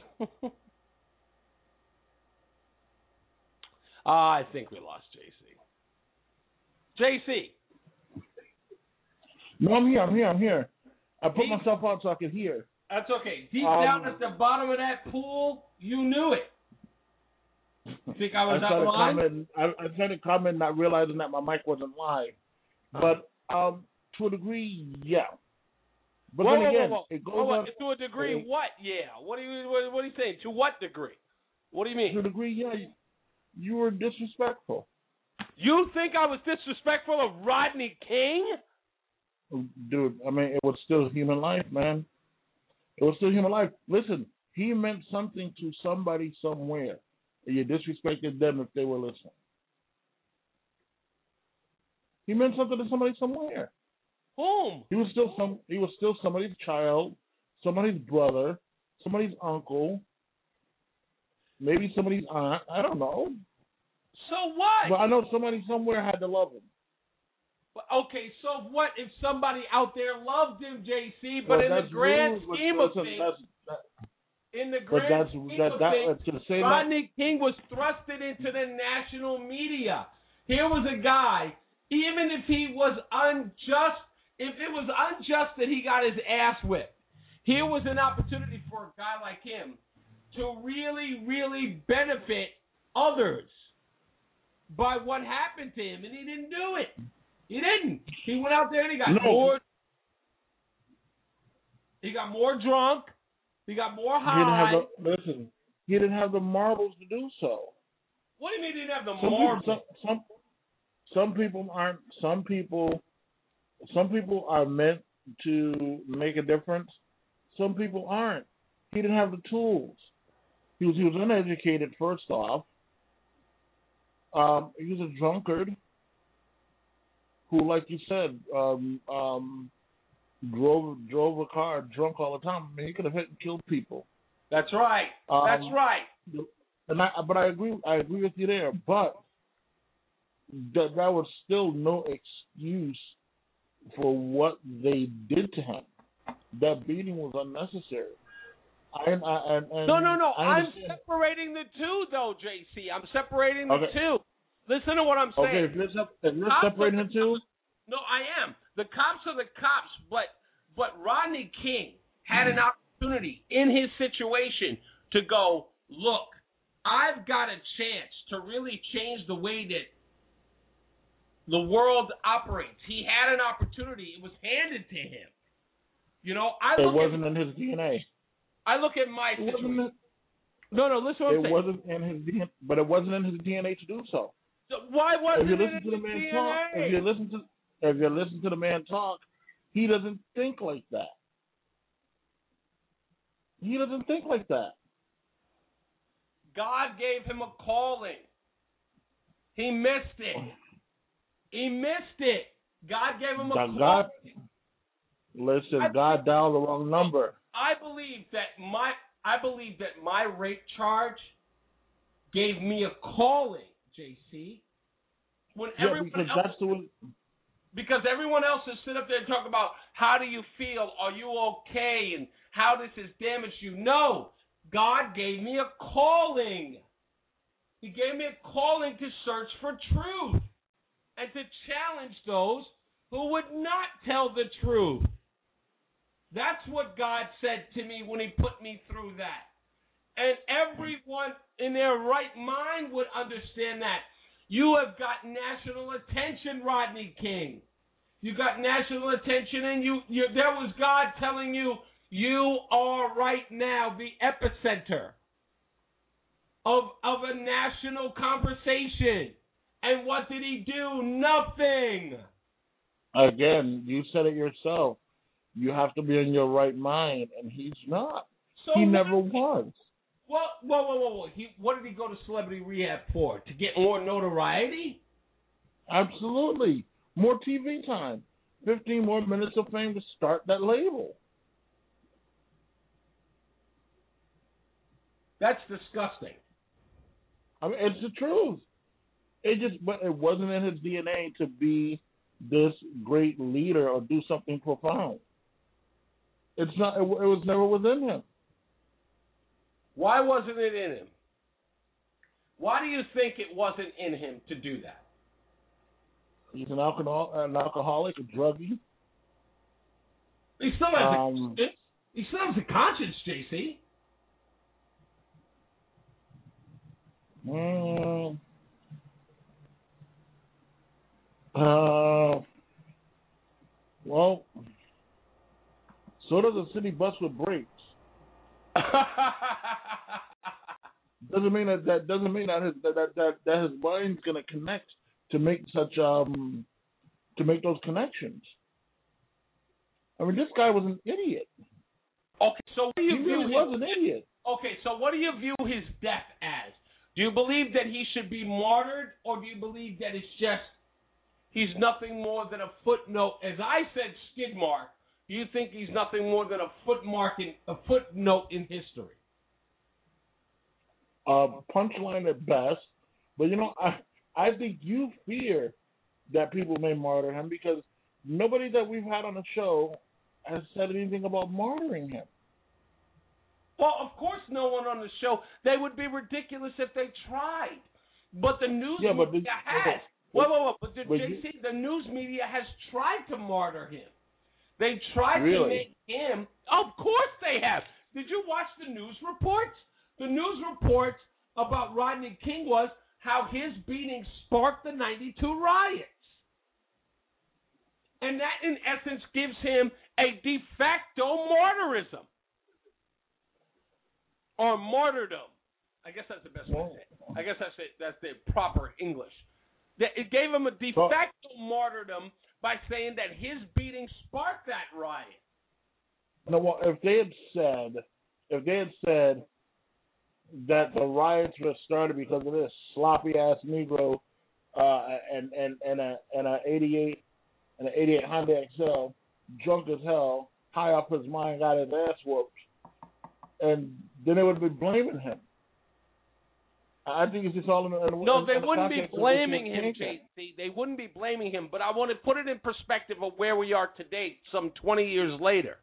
uh, I think we lost J C. J C. No, I'm here. I'm here. I'm here. I put Deep, myself out so I could hear. That's okay. Deep um, down at the bottom of that pool, you knew it. You think I was I out started of line? commenting. I, I started commenting, not realizing that my mic wasn't live. But um, to a degree, yeah. But whoa, then whoa, again, whoa, whoa. it goes Hold on. on. To a degree, it, what? Yeah. What are you? What, what are you saying? To what degree? What do you mean? To a degree, yeah. You, you were disrespectful. You think I was disrespectful of Rodney King? Dude, I mean, it was still human life, man. It was still human life. Listen, he meant something to somebody somewhere. And you disrespected them if they were listening. He meant something to somebody somewhere. Whom? He was still some. He was still somebody's child, somebody's brother, somebody's uncle, maybe somebody's aunt. I don't know. So what? But I know somebody somewhere had to love him. But, okay, so what if somebody out there loved him, J C? But well, in the grand rude, scheme but, of listen, things, that's, that, in the but grand that's, scheme that, of that, things, uh, to say Rodney that, King was thrusted into the national media. Here was a guy, even if he was unjust, if it was unjust that he got his ass whipped, here was an opportunity for a guy like him to really, really benefit others by what happened to him, and he didn't do it. He didn't. He went out there and he got no. more. He got more drunk. He got more high. He didn't have the, listen, he didn't have the marbles to do so. What do you mean he didn't have the some marbles? People, some, some some people aren't. Some people, some people are meant to make a difference. Some people aren't. He didn't have the tools. He was he was uneducated. First off, um, he was a drunkard who, like you said, um, um, drove drove a car drunk all the time. I mean, he could have hit and killed people. That's right. Um, That's right. And I, but I agree. I agree with you there. But that that was still no excuse for what they did to him. That beating was unnecessary. I, I, and, and no, no, no. I'm understand. separating the two, though, J C. I'm separating the okay. two. Listen to what I'm saying. Okay, if you're, if you're separating the two. No, I am. The cops are the cops, but but Rodney King had an opportunity in his situation to go, look, I've got a chance to really change the way that the world operates. He had an opportunity. It was handed to him. You know, I it look wasn't at, in his D N A. I look at my it situation. No, no, listen what I'm it saying. wasn't in his D N A, but it wasn't in his D N A to do so. So why wasn't if you it listen in to the his man D N A? talk, if you listen to if you listen to the man talk, he doesn't think like that. He doesn't think like that. God gave him a calling. He missed it. He missed it. God gave him a God, calling. God, listen, I God dialed the wrong number. I believe that my I believe that my rape charge gave me a calling, J C. When yeah, everyone because else, that's the way. Because everyone else is sit up there and talk about how do you feel, are you okay, and how this has damaged you. No, God gave me a calling. He gave me a calling to search for truth and to challenge those who would not tell the truth. That's what God said to me when he put me through that. And everyone in their right mind would understand that. You have got national attention, Rodney King. You got national attention, and you, you there was God telling you, you are right now the epicenter of, of a national conversation. And what did he do? Nothing. Again, you said it yourself. You have to be in your right mind, and he's not. So he what, never was. Well, whoa, whoa, whoa, whoa. He, what did he go to celebrity rehab for? To get more notoriety? Absolutely. More T V time. fifteen more minutes of fame to start that label. That's disgusting. I mean, it's the truth. It just, but it wasn't in his D N A to be this great leader or do something profound. It's not. It, it was never within him. Why wasn't it in him? Why do you think it wasn't in him to do that? He's an alcohol, an alcoholic, a druggie. He still has um, a conscience. He still has a conscience, J C. Mm, a city bus with brakes. doesn't mean that, that doesn't mean that his that that, that, that his mind's gonna connect to make such um to make those connections. I mean, this guy was an idiot. Okay, so what do you he view really his, was an idiot. Okay, so what do you view his death as? Do you believe that he should be martyred, or do you believe that it's just he's nothing more than a footnote? As I said, skid mark. Do you think he's nothing more than a footmark in a footnote in history? Uh, punchline at best, but you know, I I think you fear that people may martyr him because nobody that we've had on the show has said anything about martyring him. Well, of course, no one on the show. They would be ridiculous if they tried. But the news yeah, but media the, has. Wait, wait, wait. But the, but J C, you, the news media has tried to martyr him. They tried really? to make him. Of course they have. Did you watch the news reports? The news reports about Rodney King was how his beating sparked the ninety-two riots. And that, in essence, gives him a de facto martyrism. Or martyrdom. I guess that's the best way to say it. I guess that's, it, that's the proper English. It gave him a de facto martyrdom by saying that his beating sparked that riot. No, well, if they had said, if they had said that the riots were started because of this sloppy ass Negro uh, and and and a and a eighty-eight and an eighty-eight Honda X L, drunk as hell, high off his mind, got his ass whooped, and then they would be blaming him. I think it's just all in, in no, in, they in the wouldn't be blaming him, J C. They wouldn't be blaming him, but I want to put it in perspective of where we are today, some twenty years later.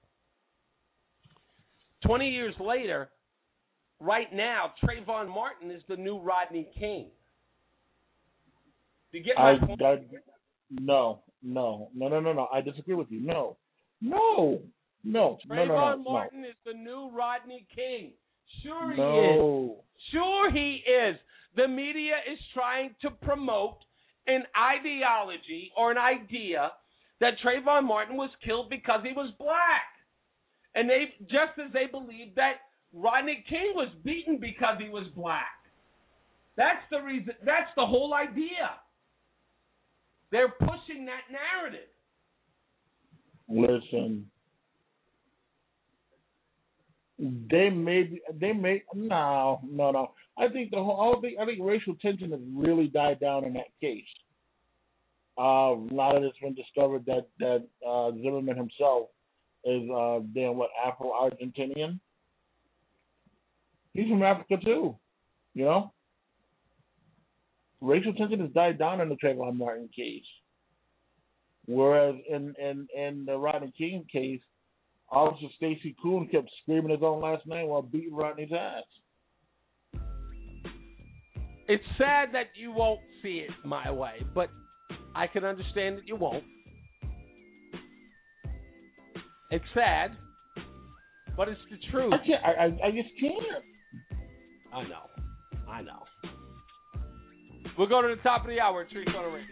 twenty years later, right now, Trayvon Martin is the new Rodney King. Do you get my I, point? I, no, no, no, no, no, no. I disagree with you. No, no, no, Trayvon no, no, no, Martin is the new Rodney King. Sure he no. is. Sure he is. The media is trying to promote an ideology or an idea that Trayvon Martin was killed because he was black. And they just as they believe that Rodney King was beaten because he was black. That's the reason. That's the whole idea. They're pushing that narrative. Listen, they made they made no no no. I think the whole I think I think racial tension has really died down in that case. Uh, a lot of it's been discovered that that uh, Zimmerman himself is uh, damn what Afro-Argentinian. He's from Africa too, you know. Racial tension has died down in the Trayvon Martin case, whereas in in in the Rodney King case, Officer Stacy Kuhn kept screaming his own last name while beating Rodney's ass. It's sad that you won't see it my way, but I can understand that you won't. It's sad, but it's the truth. I can't. I, I, I just can't. I know. I know. We'll go to the top of the hour at Tree Corner Radio.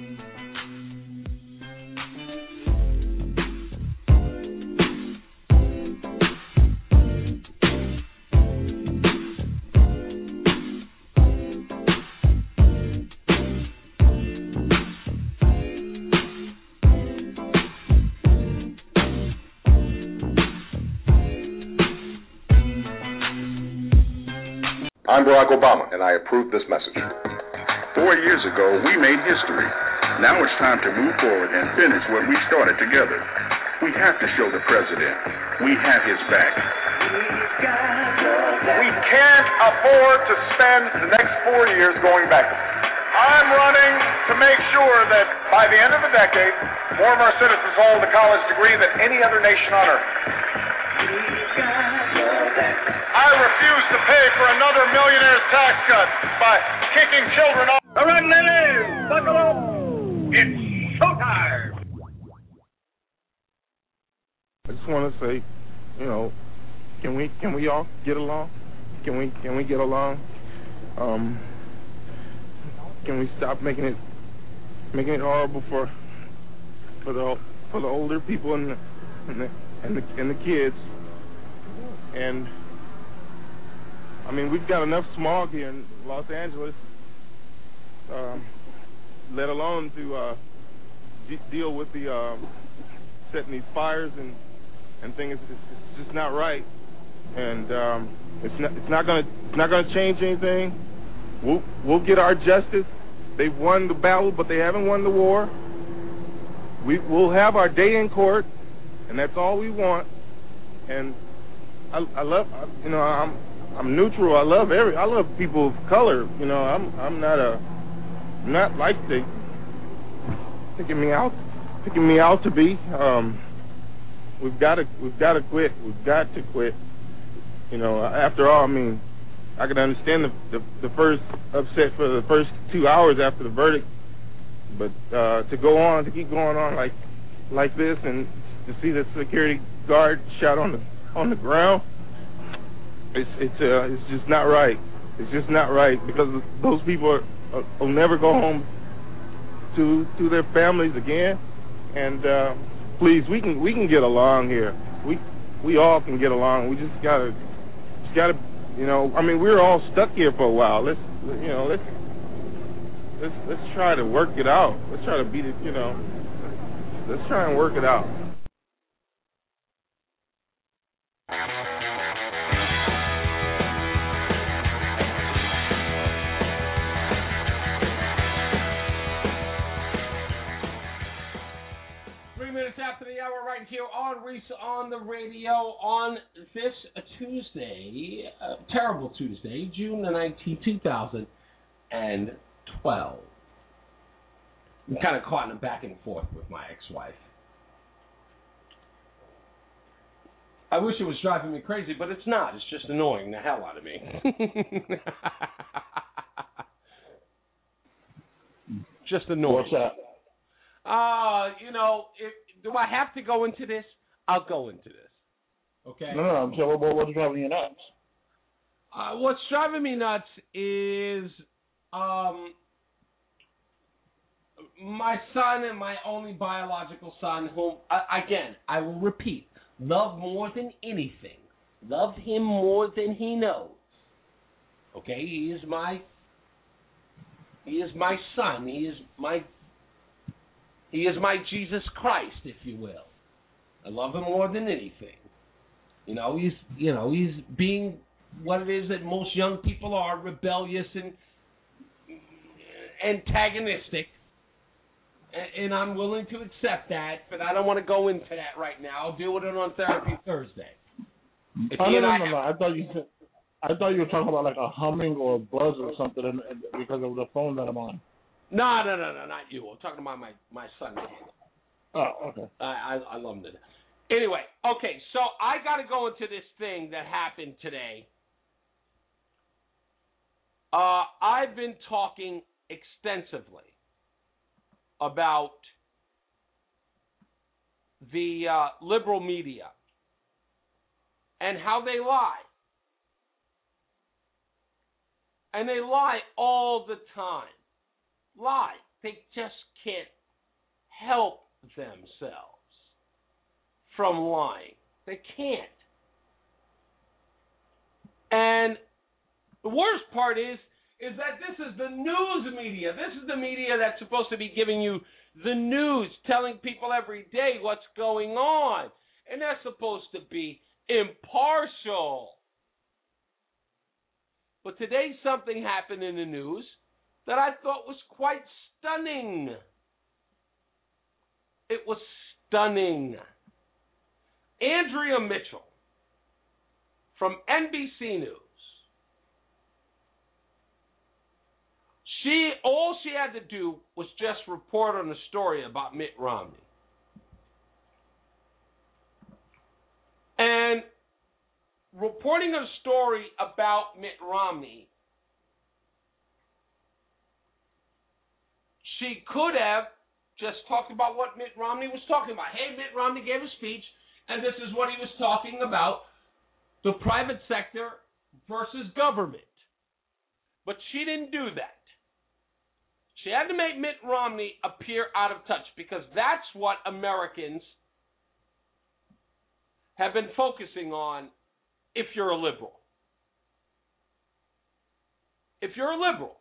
I'm Barack Obama, and I approve this message. Four years ago, we made history. Now it's time to move forward and finish what we started together. We have to show the president we have his back. We can't afford to spend the next four years going backwards. I'm running to make sure that by the end of the decade, more of our citizens hold a college degree than any other nation on earth. I refuse to pay for another millionaire's tax cut by kicking children off. All right, ladies, buckle up. It's showtime. I just want to say, you know, can we can we all get along? Can we can we get along? Um, can we stop making it making it horrible for for the for the older people and the, and the and the and the kids. And I mean, we've got enough smog here in Los Angeles, um, let alone to uh, de- deal with the um, setting these fires and and things. It's, it's just not right, and um, it's not it's not gonna it's not gonna change anything. We'll we'll get our justice. They've won the battle, but they haven't won the war. We we'll have our day in court, and that's all we want. And I, I love, you know, I'm I'm neutral. I love every I love people of color. You know, I'm I'm not a I'm not like they picking me out picking me out to be. Um, we've got to we've got to quit. We've got to quit. You know, after all, I mean, I can understand the, the the first upset for the first two hours after the verdict, but uh, to go on, to keep going on like like this, and to see the security guard shot on the on the ground, it's it's uh, it's just not right. It's just not right, because those people are, are, will never go home to to their families again. And uh, please, we can we can get along here. We we all can get along. We just gotta just gotta. You know, I mean, we were all stuck here for a while. Let's, you know, let's let's let's try to work it out. Let's try to beat it. You know, let's try and work it out. Three minutes after the hour, right here on Reese on the radio on this Tuesday, uh, terrible Tuesday, June the nineteenth, two thousand twelve. I'm kind of caught in a back and forth with my ex-wife. I wish it was driving me crazy, but it's not. It's just annoying the hell out of me. Just annoying. What's that? Uh, you know, if, do I have to go into this? I'll go into this. Okay? No, no, I'm saying, what, what's driving you nuts? Uh, what's driving me nuts is um, my son and my only biological son, whom, uh, again, I will repeat, love more than anything. Love him more than he knows. Okay? He is my, he is my son. He is my He is my Jesus Christ, if you will. I love him more than anything. You know, he's you know, he's being what it is that most young people are, rebellious and antagonistic. And I'm willing to accept that, but I don't want to go into that right now. I'll deal with it on Therapy Thursday. If oh, he no, and no, I no, no. I thought you said, I thought you were talking about like a humming or a buzz or something in, in, because of the phone that I'm on. No, no, no, no, not you. I'm talking about my, my son. Oh, okay. I, I, I love him to death. Anyway, okay, so I got to go into this thing that happened today. Uh, I've been talking extensively about the uh, liberal media and how they lie. And they lie all the time. Lie. They just can't help themselves from lying. They can't. And the worst part is, is that this is the news media. This is the media that's supposed to be giving you the news, telling people every day what's going on. And they're supposed to be impartial. But today something happened in the news that I thought was quite stunning. It was stunning. Andrea Mitchell from N B C News. She all she had to do was just report on a story about Mitt Romney. And reporting a story about Mitt Romney, she could have just talked about what Mitt Romney was talking about. Hey, Mitt Romney gave a speech, and this is what he was talking about, the private sector versus government. But she didn't do that. She had to make Mitt Romney appear out of touch, because that's what Americans have been focusing on if you're a liberal. If you're a liberal.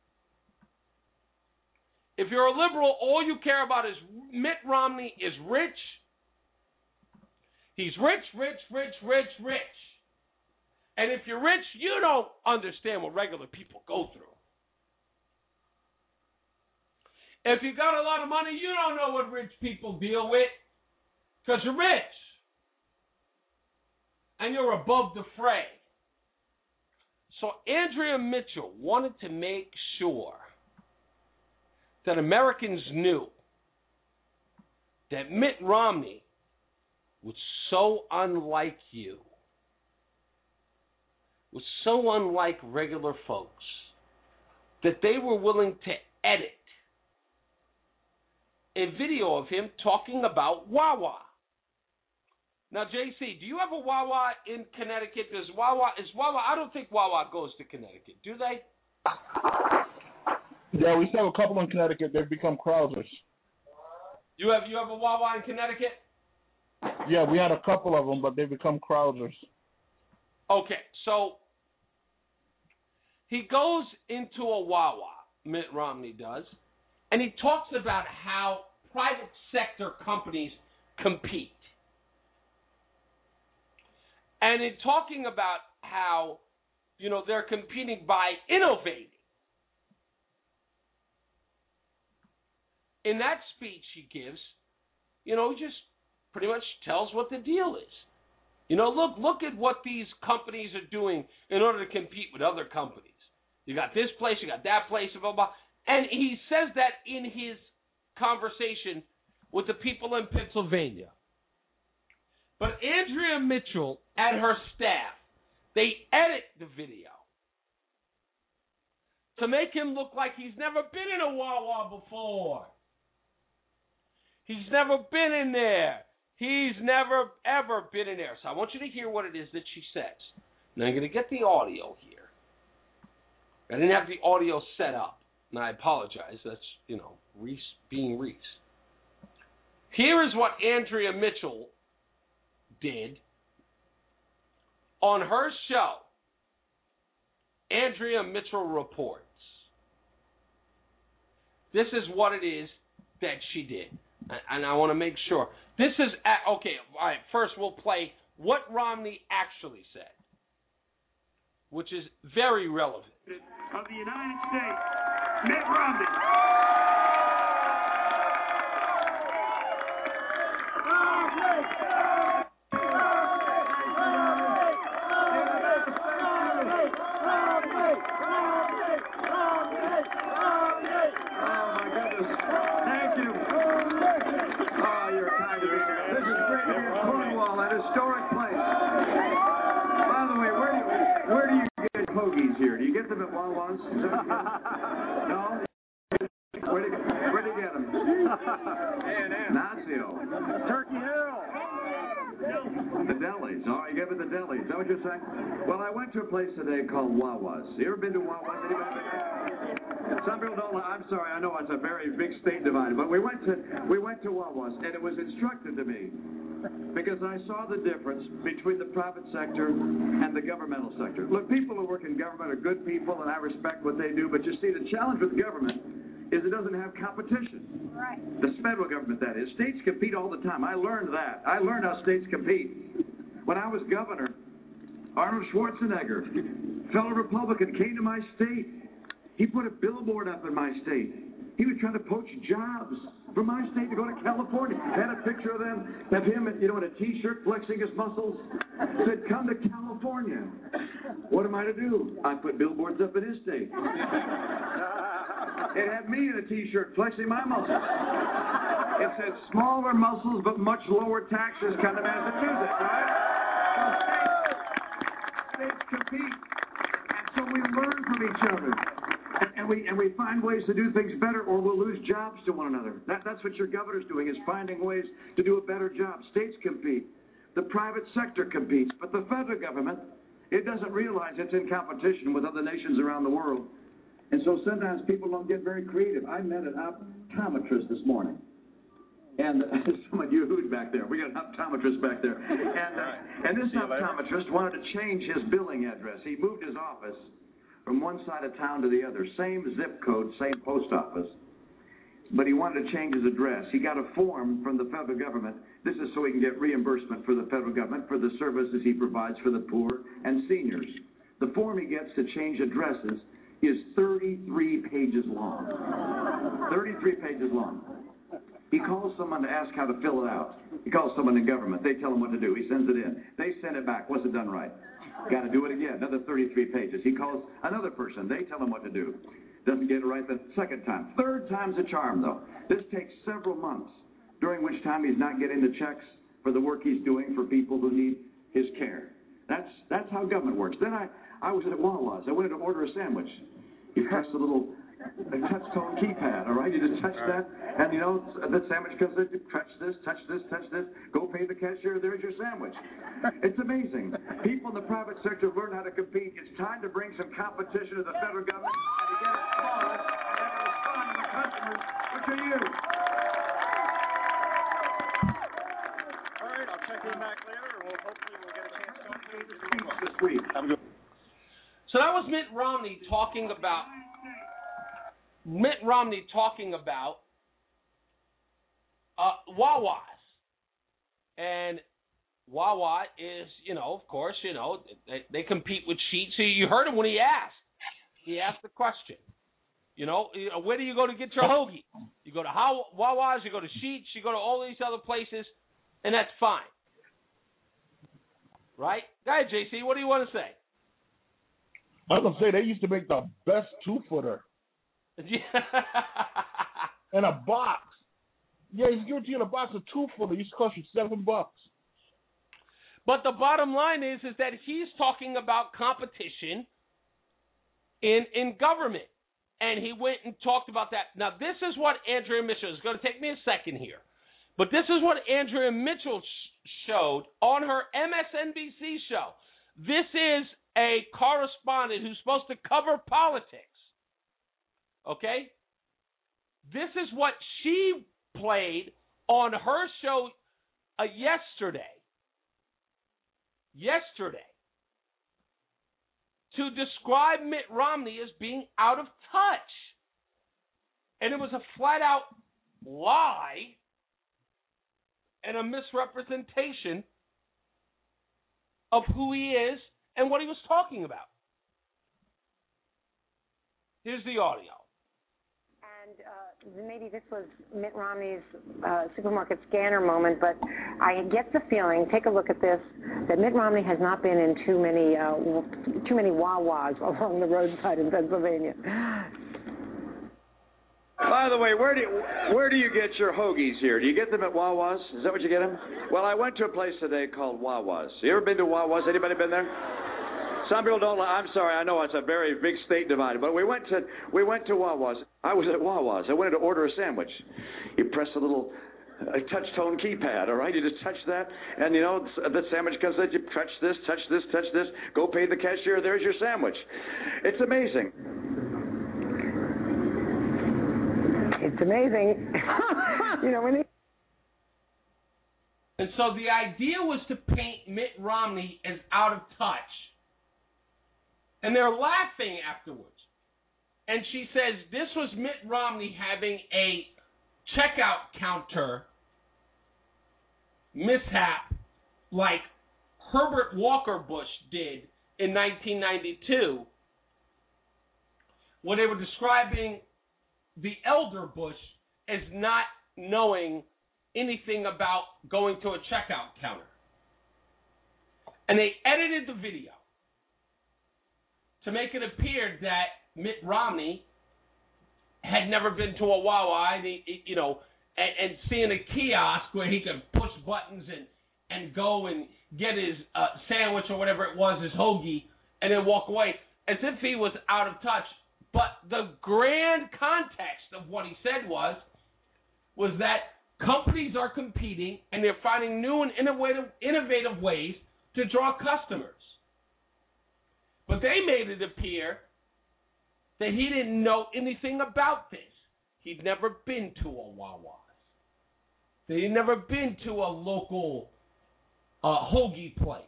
If you're a liberal, all you care about is Mitt Romney is rich. He's rich, rich, rich, rich, rich. And if you're rich, you don't understand what regular people go through. If you got a lot of money, you don't know what rich people deal with because you're rich. And you're above the fray. So Andrea Mitchell wanted to make sure that Americans knew that Mitt Romney was so unlike you, was so unlike regular folks, that they were willing to edit a video of him talking about Wawa. Now, J C, do you have a Wawa in Connecticut? Does Wawa, is Wawa, I don't think Wawa goes to Connecticut, do they? Yeah, we still have a couple in Connecticut. They've become Krausers. You have you have a Wawa in Connecticut? Yeah, we had a couple of them, but they've become Krausers. Okay, so he goes into a Wawa, Mitt Romney does, and he talks about how private sector companies compete. And in talking about how, you know, they're competing by innovating. In that speech he gives, you know, he just pretty much tells what the deal is. You know, look, look at what these companies are doing in order to compete with other companies. You got this place, you got that place, blah, blah. And he says that in his conversation with the people in Pennsylvania. But Andrea Mitchell and her staff, they edit the video to make him look like he's never been in a Wawa before. He's never been in there. He's never, ever been in there. So I want you to hear what it is that she says. Now I'm going to get the audio here. I didn't have the audio set up, and I apologize. That's, you know, Reese being Reese. Here is what Andrea Mitchell did on her show. Andrea Mitchell Reports. This is what it is that she did. And I want to make sure. This is, at, okay, all right, first we'll play what Romney actually said, which is very relevant. Of the United States, Mitt Romney. Here. Do you get them at Wawa's? No? Where do you, where do you get them? Nazio. Turkey Hill. The delis. Oh, you get them at the delis. Is that what you're saying? Well, I went to a place today called Wawa's. You ever been to Wawa's? Some people don't know. I'm sorry. I know it's a very big state divided, but we went to we went to Wawa's, and it was instructive to me. Because I saw the difference between the private sector and the governmental sector. Look, people who work in government are good people, and I respect what they do, but you see, the challenge with government is it doesn't have competition. Right. The federal government, that is. States compete all the time. I learned that. I learned how states compete. When I was governor, Arnold Schwarzenegger, fellow Republican, came to my state. He put a billboard up in my state. He was trying to poach jobs from my state to go to California. Had a picture of them, of him, you know, in a T-shirt flexing his muscles. Said, "Come to California." What am I to do? I put billboards up in his state. It had me in a T-shirt flexing my muscles. It said, "Smaller muscles but much lower taxes, kind of Massachusetts," right? So states, states compete, and so we learn from each other. And we and we find ways to do things better, or we'll lose jobs to one another. That, that's what your governor's doing, is finding ways to do a better job. States compete. The private sector competes. But the federal government, it doesn't realize it's in competition with other nations around the world. And so sometimes people don't get very creative. I met an optometrist this morning. And someone you hooed back there. We got an optometrist back there. And, uh, and this optometrist wanted to change his billing address. He moved his office from one side of town to the other. Same zip code, same post office. But he wanted to change his address. He got a form from the federal government. This is so he can get reimbursement for the federal government for the services he provides for the poor and seniors. The form he gets to change addresses is thirty-three pages long. thirty-three pages long. He calls someone to ask how to fill it out. He calls someone in government. They tell him what to do. He sends it in. They send it back. Wasn't done right. Got to do it again. Another thirty-three pages. He calls another person. They tell him what to do. Doesn't get it right the second time. Third time's a charm, though. This takes several months, during which time he's not getting the checks for the work he's doing for people who need his care. That's that's how government works. Then I, I was at Wawa's. I wanted to order a sandwich. You press the little a touch tone keypad, all right? You just touch that, and you know, the sandwich comes in, you touch this, touch this, touch this, go pay the cashier, there's your sandwich. It's amazing. People in the private sector have learned how to compete. It's time to bring some competition to the federal government and to get it smaller and to respond to the customers, which are you. All right, I'll check in back later, and we'll hopefully we'll get a chance to talk to you this week. Have a good. So that was Mitt Romney talking about Mitt Romney talking about uh, Wawa's. And Wawa is, you know, of course, you know, they, they compete with Sheetz. So you heard him when he asked. He asked the question. You know, where do you go to get your hoagie? You go to How, Wawa's, you go to Sheetz, you go to all these other places, and that's fine. Right? Go ahead, J C. What do you want to say? I was going to say, they used to make the best two-footer. In a box. Yeah, you give it to you in a box of two-footer. It used to cost you seven bucks. But the bottom line is, is that he's talking about competition in in government. And he went and talked about that. Now, this is what Andrea Mitchell, it's going to take me a second here, but this is what Andrea Mitchell sh- showed on her M S N B C show. This is a correspondent who's supposed to cover politics. Okay? This is what she played on her show uh, yesterday. Yesterday. To describe Mitt Romney as being out of touch. And it was a flat-out lie and a misrepresentation of who he is and what he was talking about. Here's the audio. And uh, maybe this was Mitt Romney's uh, supermarket scanner moment, but I get the feeling, take a look at this, that Mitt Romney has not been in too many uh, too many Wawas along the roadside in Pennsylvania. By the way, where do you, where do you get your hoagies here? Do you get them at Wawa's? Is that what you get them? Well, I went to a place today called Wawa's. You ever been to Wawa's? Anybody been there? Some people don't. I'm sorry. I know it's a very big state divided, but we went to we went to Wawa's. I was at Wawa's. I wanted to order a sandwich. You press a little uh, touch tone keypad. All right, you just touch that, and you know the sandwich comes in. You touch this, touch this, touch this. Go pay the cashier. There's your sandwich. It's amazing. It's amazing. You know when. They- and so the idea was to paint Mitt Romney as out of touch. And they're laughing afterwards. And she says this was Mitt Romney having a checkout counter mishap like Herbert Walker Bush did in nineteen ninety-two when they were describing the elder Bush as not knowing anything about going to a checkout counter. And they edited the video to make it appear that Mitt Romney had never been to a Wawa, and he, you know, and, and seeing a kiosk where he could push buttons and, and go and get his uh, sandwich or whatever it was, his hoagie, and then walk away, as if he was out of touch. But the grand context of what he said was, was that companies are competing and they're finding new and innovative, innovative ways to draw customers. But they made it appear that he didn't know anything about this. He'd never been to a Wawa's. They had never been to a local uh, hoagie place.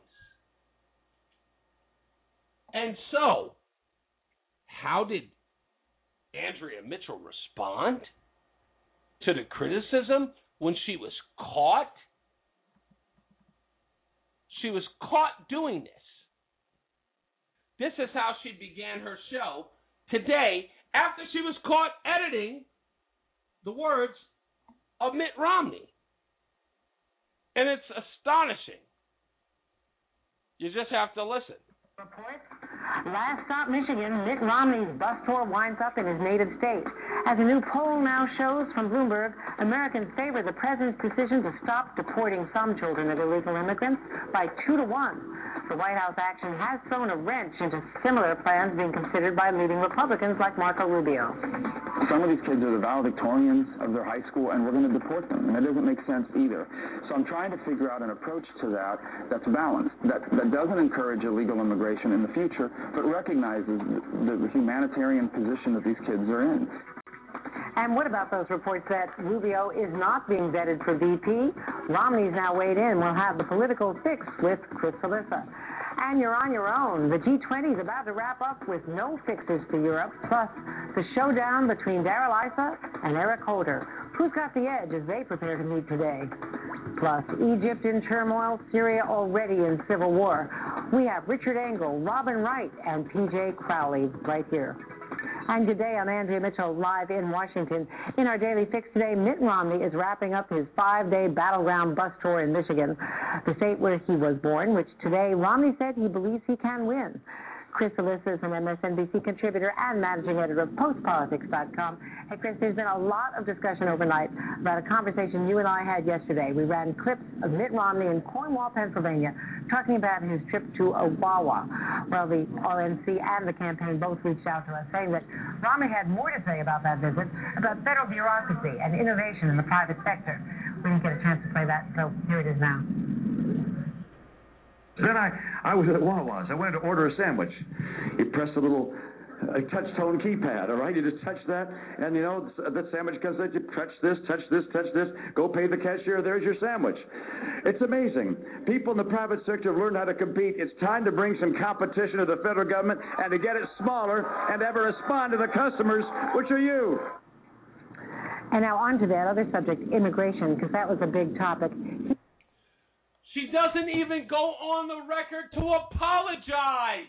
And so, how did Andrea Mitchell respond to the criticism when she was caught? She was caught doing this. This is how she began her show today after she was caught editing the words of Mitt Romney. And it's astonishing. You just have to listen. Report. Last stop, Michigan. Mitt Romney's bus tour winds up in his native state. As a new poll now shows from Bloomberg, Americans favor the president's decision to stop deporting some children of illegal immigrants by two to one. The White House action has thrown a wrench into similar plans being considered by leading Republicans like Marco Rubio. Some of these kids are the valedictorians of their high school, and we're going to deport them, and that doesn't make sense either. So I'm trying to figure out an approach to that that's balanced, that, that doesn't encourage illegal immigration in the future, but recognizes the, the humanitarian position that these kids are in. And what about those reports that Rubio is not being vetted for V P? Romney's now weighed in. We'll have the political fix with Chris Salissa. And you're on your own. The G twenty is about to wrap up with no fixes for Europe, plus the showdown between Darrell Issa and Eric Holder. Who's got the edge as they prepare to meet today? Plus, Egypt in turmoil, Syria already in civil war. We have Richard Engel, Robin Wright, and P J Crowley right here. And today, I'm Andrea Mitchell, live in Washington. In our Daily Fix today, Mitt Romney is wrapping up his five-day battleground bus tour in Michigan, the state where he was born, which today Romney said he believes he can win. Chris Salissa is an M S N B C contributor and managing editor of post politics dot com. Hey, Chris, there's been a lot of discussion overnight about a conversation you and I had yesterday. We ran clips of Mitt Romney in Cornwall, Pennsylvania, talking about his trip to Owawa. Well, the R N C and the campaign both reached out to us saying that Romney had more to say about that visit, about federal bureaucracy and innovation in the private sector. We didn't get a chance to play that, so here it is now. Then I, I was at Wawa's. I wanted to order a sandwich. You press a little uh, touch tone keypad, all right? You just touch that, and, you know, the sandwich comes out. You touch this, touch this, touch this. Go pay the cashier. There's your sandwich. It's amazing. People in the private sector have learned how to compete. It's time to bring some competition to the federal government and to get it smaller and to ever respond to the customers, which are you. And now on to that other subject, immigration, because that was a big topic. She doesn't even go on the record to apologize.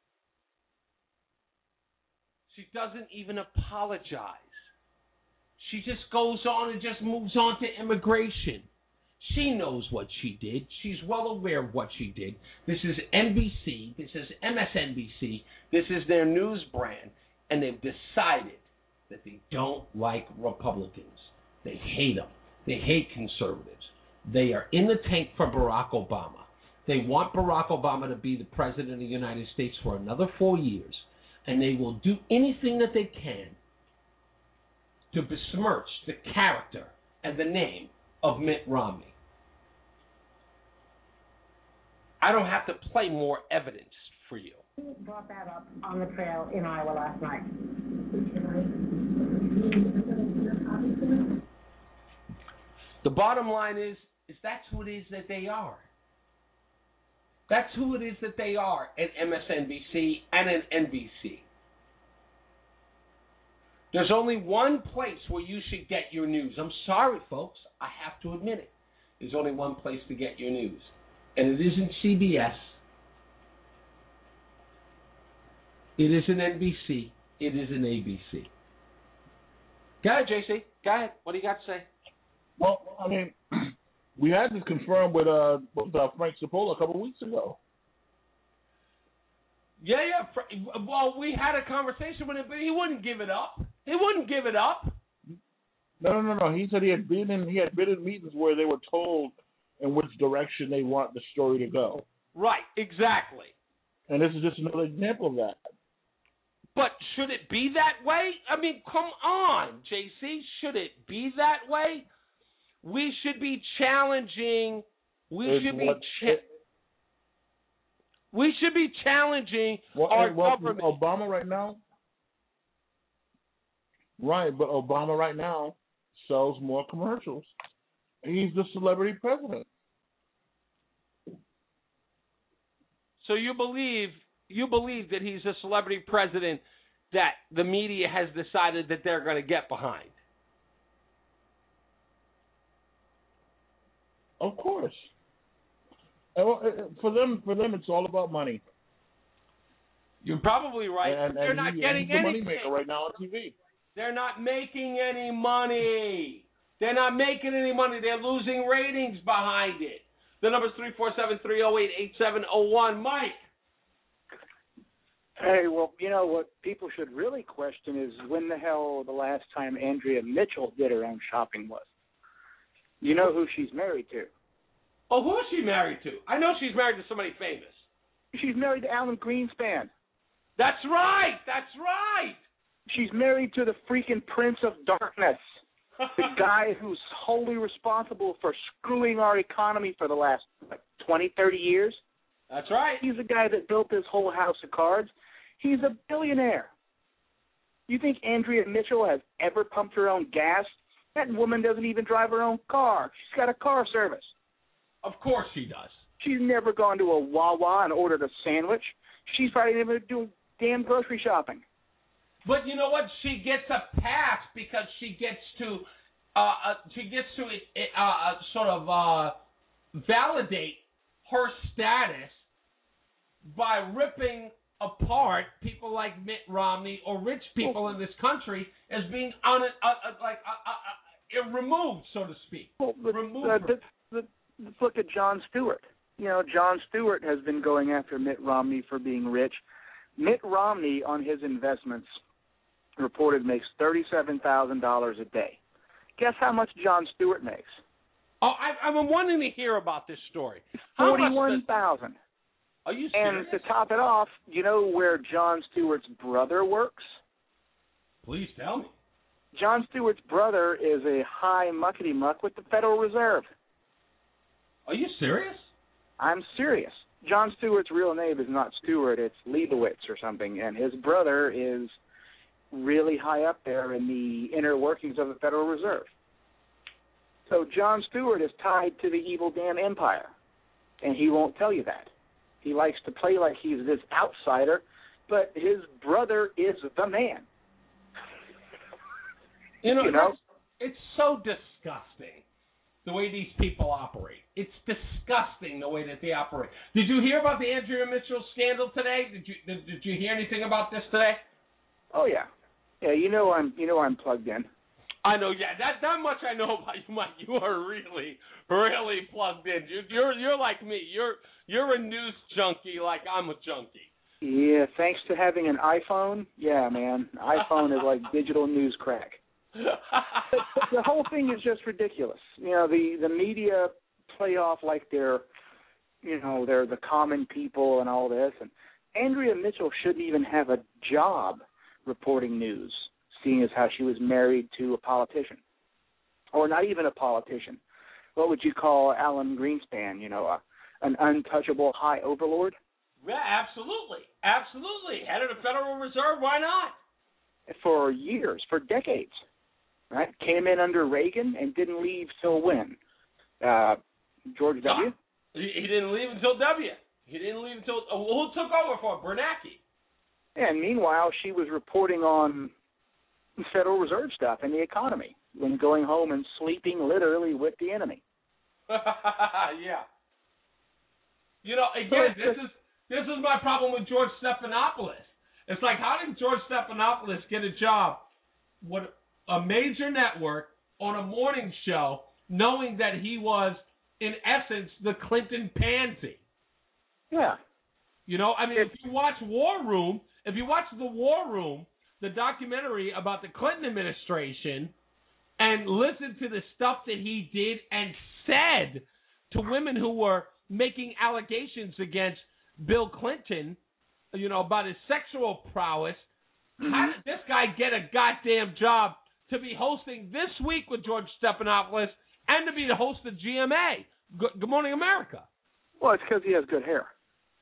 She doesn't even apologize. She just goes on and just moves on to immigration. She knows what she did. She's well aware of what she did. This is N B C. This is M S N B C. This is their news brand. And they've decided that they don't like Republicans. They hate them. They hate conservatives. They are in the tank for Barack Obama. They want Barack Obama to be the president of the United States for another four years, and they will do anything that they can to besmirch the character and the name of Mitt Romney. I don't have to play more evidence for you. Who brought that up on the trail in Iowa last night? The bottom line is, is that's who it is that they are. That's who it is that they are at M S N B C and at N B C. There's only one place where you should get your news. I'm sorry, folks. I have to admit it. There's only one place to get your news. And it isn't C B S. It isn't N B C. It isn't A B C. Go ahead, J C. Go ahead. What do you got to say? Well, I mean, we had this confirmed with uh, what was uh, Frank Cipolla a couple of weeks ago. Yeah, yeah. Well, we had a conversation with him, but he wouldn't give it up. He wouldn't give it up. No, no, no, no. He said he had been in he had been in meetings where they were told in which direction they want the story to go. Right, exactly. And this is just another example of that. But should it be that way? I mean, come on, J C. Should it be that way? We should be challenging. We It's should be. what- Cha- we should be challenging Well, our well, government. Obama right now, right? But Obama right now sells more commercials. He's the celebrity president. So you believe you believe that he's a celebrity president that the media has decided that they're going to get behind? Of course. For them, for them, it's all about money. You're probably right. And, They're and not he, getting he's the anything. moneymaker right now on T V. They're not making any money. They're not making any money. They're losing ratings behind it. The number's three four seven, three oh eight, eight seven oh one. Mike. Hey, well, you know, what people should really question is when the hell the last time Andrea Mitchell did her own shopping was. You know who she's married to? Oh, who is she married to? I know she's married to somebody famous. She's married to Alan Greenspan. That's right. That's right. She's married to the freaking Prince of Darkness, the guy who's wholly responsible for screwing our economy for the last like, twenty, thirty years. That's right. He's the guy that built this whole house of cards. He's a billionaire. You think Andrea Mitchell has ever pumped her own gas? That woman doesn't even drive her own car. She's got a car service. Of course she does. She's never gone to a Wawa and ordered a sandwich. She's probably never doing damn grocery shopping. But you know what? She gets a pass because she gets to, uh, uh she gets to uh, uh, sort of uh, validate her status by ripping apart people like Mitt Romney or rich people in this country as being on it, uh, uh, like uh, uh, uh, removed, so to speak. Well, but, removed. Uh, let's, let's, let's look at Jon Stewart. You know, Jon Stewart has been going after Mitt Romney for being rich. Mitt Romney, on his investments, reported makes thirty-seven thousand dollars a day. Guess how much Jon Stewart makes? Oh, I, I'm wanting to hear about this story. How Forty-one thousand. Are you serious? serious? And to top it off, you know where Jon Stewart's brother works? Please tell me. Jon Stewart's brother is a high muckety muck with the Federal Reserve. Are you serious? I'm serious. Jon Stewart's real name is not Stewart, it's Leibowitz or something, and his brother is really high up there in the inner workings of the Federal Reserve. So Jon Stewart is tied to the evil damn empire, and he won't tell you that. He likes to play like he's this outsider, but his brother is the man. You know, you know? It's so disgusting the way these people operate. It's disgusting the way that they operate. Did you hear about the Andrea Mitchell scandal today? Did you did, did you hear anything about this today? Oh yeah, yeah. You know I'm you know I'm plugged in. I know, yeah. That that much I know about you, Mike. You are really, really plugged in. You, you're you're like me. You're you're a news junkie, like I'm a junkie. Yeah, thanks to having an iPhone. Yeah, man, iPhone is like digital news crack. The whole thing is just ridiculous. You know, the the media play off like they're, you know, they're the common people and all this. And Andrea Mitchell shouldn't even have a job reporting news, seeing as how she was married to a politician, or not even a politician. What would you call Alan Greenspan? You know, a, an untouchable high overlord? Yeah, absolutely, absolutely. Head of the Federal Reserve, why not? For years, for decades. Right, came in under Reagan and didn't leave till when? Uh, George W. No, he, he didn't leave until W. He didn't leave until uh, who took over for him? Bernanke. And meanwhile, she was reporting on Federal Reserve stuff and the economy, when going home and sleeping literally with the enemy. Yeah. You know, again, this is this is my problem with George Stephanopoulos. It's like, how did George Stephanopoulos get a job with a major network on a morning show, knowing that he was, in essence, the Clinton pansy? Yeah. You know, I mean, if you watch War Room, if you watch The War Room, the documentary about the Clinton administration, and listen to the stuff that he did and said to women who were making allegations against Bill Clinton, you know, about his sexual prowess, mm-hmm. How did this guy get a goddamn job to be hosting This Week with George Stephanopoulos and to be the host of G M A, Good, Good Morning America? Well, it's because he has good hair.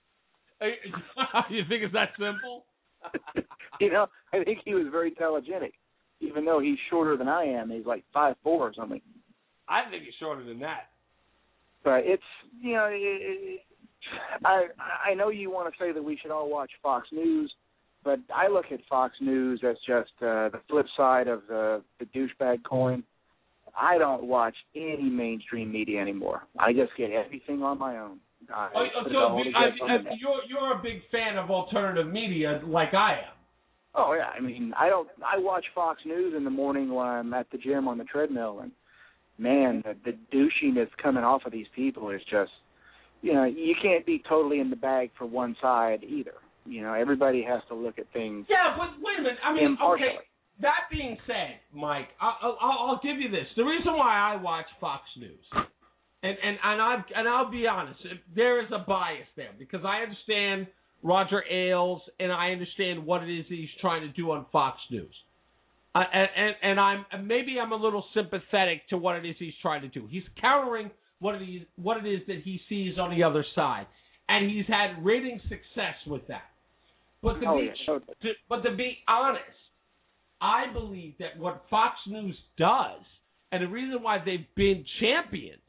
You think it's that simple? You know, I think he was very telegenic, even though he's shorter than I am. He's like five four or something. I think it's shorter than that. But it's, you know, it, it, I I know you want to say that we should all watch Fox News, but I look at Fox News as just uh, the flip side of the, the douchebag coin. I don't watch any mainstream media anymore. I just get everything on my own. I oh, put it so all be, together I, on I, the net. you're you're a big fan of alternative media, like I am. Oh yeah, I mean, I don't. I watch Fox News in the morning when I'm at the gym on the treadmill, and man, the, the douchiness coming off of these people is just, you know, you can't be totally in the bag for one side either. You know, everybody has to look at things. Yeah, but wait a minute. I mean, impartially. okay. That being said, Mike, I'll, I'll, I'll give you this. The reason why I watch Fox News, and and and I and I'll be honest, there is a bias there because I understand Roger Ailes and I understand what it is that he's trying to do on Fox News, uh, and, and and I'm maybe I'm a little sympathetic to what it is he's trying to do. He's countering what it is what it is that he sees on the other side, and he's had rating success with that. But to oh, be yeah, totally. to, but to be honest, I believe that what Fox News does, and the reason why they've been champions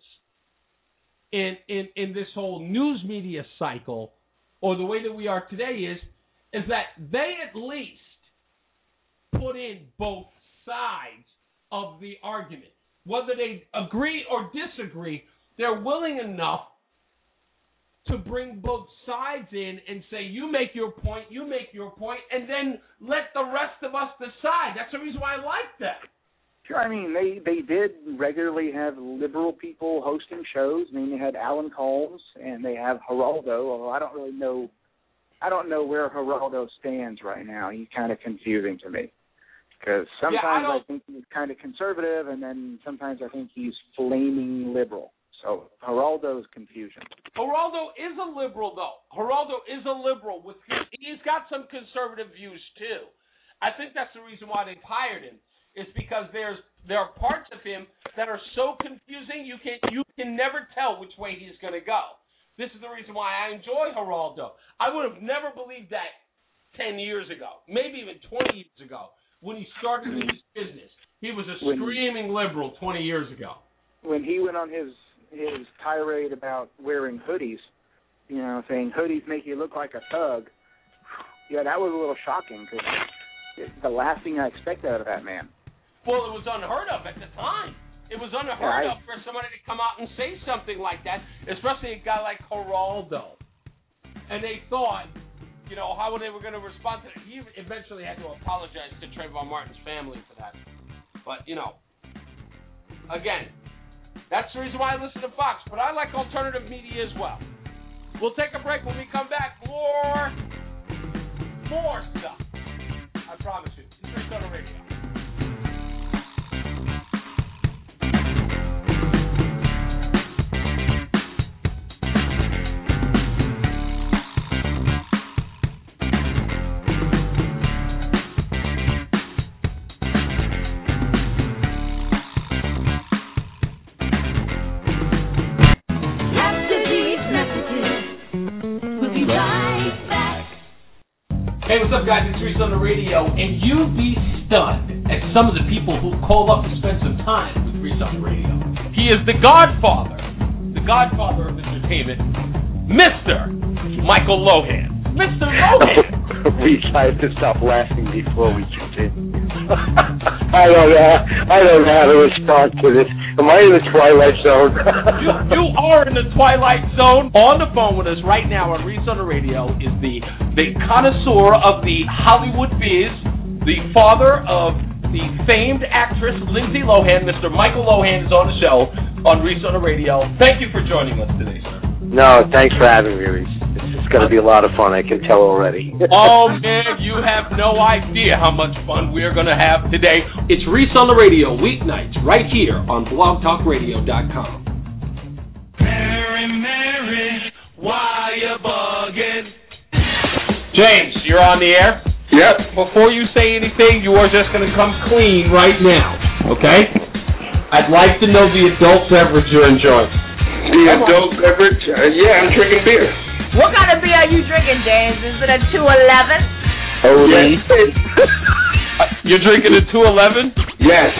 in, in, in this whole news media cycle, or the way that we are today, is is that they at least put in both sides of the argument. Whether they agree or disagree, they're willing enough to bring both sides in and say, you make your point, you make your point, and then let the rest of us decide. That's the reason why I like that. Sure, I mean, they, they did regularly have liberal people hosting shows. I mean, they had Alan Colmes, and they have Geraldo, although I don't really know, I don't know where Geraldo stands right now. He's kind of confusing to me. Because sometimes yeah, I, I think he's kind of conservative, and then sometimes I think he's flaming liberal. So Geraldo's confusion. Geraldo is a liberal, though. Geraldo is a liberal. With his, he's got some conservative views too. I think that's the reason why they've hired him. Is because there's there are parts of him that are so confusing you can you can never tell which way he's going to go. This is the reason why I enjoy Geraldo. I would have never believed that ten years ago, maybe even twenty years ago, when he started his business. He was a screaming liberal twenty years ago. When he went on his his tirade about wearing hoodies, you know, saying hoodies make you look like a thug. Yeah, that was a little shocking because it's the last thing I expected out of that man. Well, it was unheard of at the time. It was unheard yeah, I, of for somebody to come out and say something like that, especially a guy like Geraldo. And they thought, you know, how they were going to respond to it. He eventually had to apologize to Trayvon Martin's family for that. But, you know, again, that's the reason why I listen to Fox, but I like alternative media as well. We'll take a break. When we come back, more, more stuff. I promise you. It's Rick on the Radio. Hey, what's up, guys? It's Reese on the Radio, and you'd be stunned at some of the people who call up to spend some time with Reese on the Radio. He is the godfather, the godfather of entertainment, Mister Michael Lohan. Mister Lohan! We tried to stop laughing before we continue. I don't know. I don't know how to respond to this. Am I in the Twilight Zone? you, you are in the Twilight Zone. On the phone with us right now on Reese on the Radio is the the connoisseur of the Hollywood biz, the father of the famed actress Lindsay Lohan. Mister Michael Lohan is on the show on Reese on the Radio. Thank you for joining us today, sir. No, thanks for having me, Reese. It's going to be a lot of fun, I can tell already. Oh, man, you have no idea how much fun we're going to have today. It's Reese on the Radio, weeknights, right here on blog talk radio dot com. Mary, Mary, why you bugging? James, you're on the air? Yep. Before you say anything, you are just going to come clean right now, okay? I'd like to know the adult beverage you're enjoying. The adult beverage? Uh, yeah, I'm drinking beer. What kind of beer are you drinking, James? Is it a two eleven? Oh, yes. You're drinking a two eleven? Yes.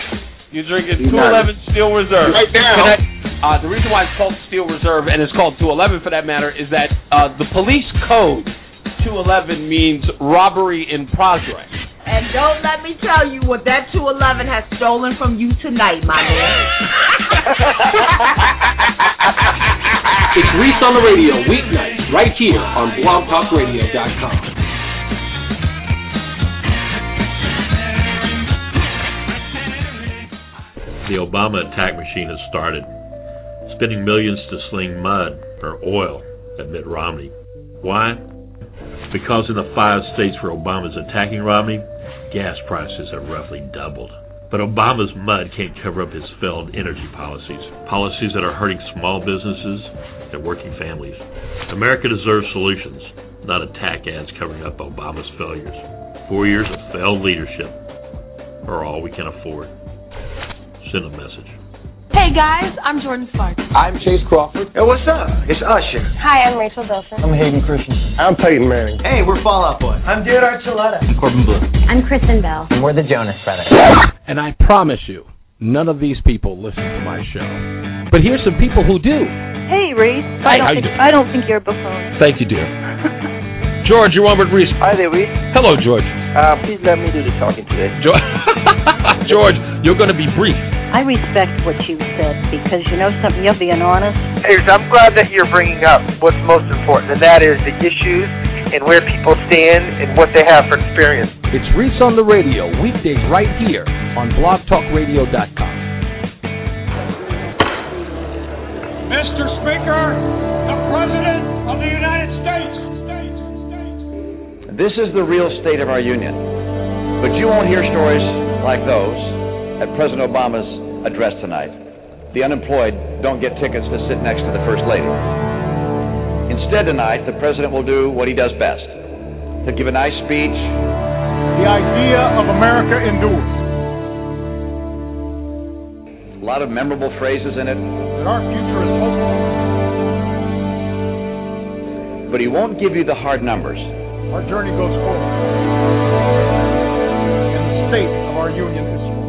You're drinking two eleven Steel Reserve. Right now. I, uh, the reason why it's called Steel Reserve, and it's called two eleven for that matter, is that uh, the police code two eleven means robbery in progress. And don't let me tell you what that two eleven has stolen from you tonight, my man. It's Reese on the Radio, weeknights, right here on blog talk radio dot com. The Obama attack machine has started, spending millions to sling mud or oil at Mitt Romney. Why? Because in the five states where Obama's attacking Romney, gas prices have roughly doubled. But Obama's mud can't cover up his failed energy policies, policies that are hurting small businesses and working families. America deserves solutions, not attack ads covering up Obama's failures. Four years of failed leadership are all we can afford. Send a message. Hey guys, I'm Jordan Sparks. I'm Chase Crawford. Hey, what's up? It's Usher. Hi, I'm Rachel Bilson. I'm Hayden Christensen. I'm Peyton Manning. Hey, we're Fall Out Boy. I'm Dude Archuleta. Corbin Blue. I'm Kristen Bell. And we're the Jonas Brothers. And I promise you, none of these people listen to my show. But here's some people who do. Hey, Reese. Hi, I don't how think you doing? I don't think you're a buffoon. Thank you, dear. George, you're on with Reese. Hi there, Reese. Hello, George. Uh, please let me do the talking today. George, George, you're going to be brief. I respect what you said because you know something, you're being honest. Hey, I'm glad that you're bringing up what's most important, and that is the issues and where people stand and what they have for experience. It's Reese on the Radio, weekdays right here on blog talk radio dot com. Mister Speaker, the President of the United States. This is the real state of our union. But you won't hear stories like those at President Obama's address tonight. The unemployed don't get tickets to sit next to the First Lady. Instead tonight, the President will do what he does best. He'll give a nice speech. The idea of America endures. A lot of memorable phrases in it. That our future is hopeful. But he won't give you the hard numbers. Our journey goes forward. And the state of our union is strong.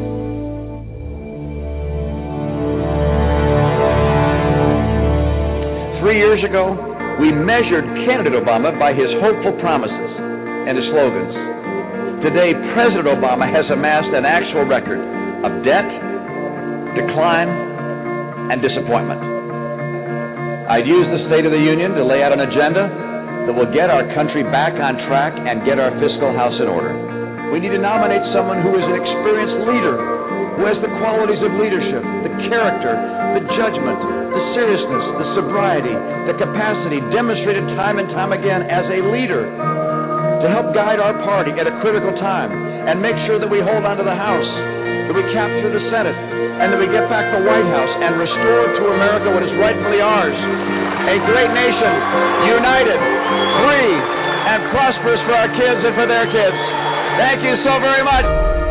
Three years ago, we measured candidate Obama by his hopeful promises and his slogans. Today, President Obama has amassed an actual record of debt, decline, and disappointment. I'd use the State of the Union to lay out an agenda that will get our country back on track and get our fiscal house in order. We need to nominate someone who is an experienced leader, who has the qualities of leadership, the character, the judgment, the seriousness, the sobriety, the capacity demonstrated time and time again as a leader to help guide our party at a critical time and make sure that we hold on to the House, that we capture the Senate, and that we get back the White House and restore to America what is rightfully ours. A great nation, united, free, and prosperous for our kids and for their kids. Thank you so very much.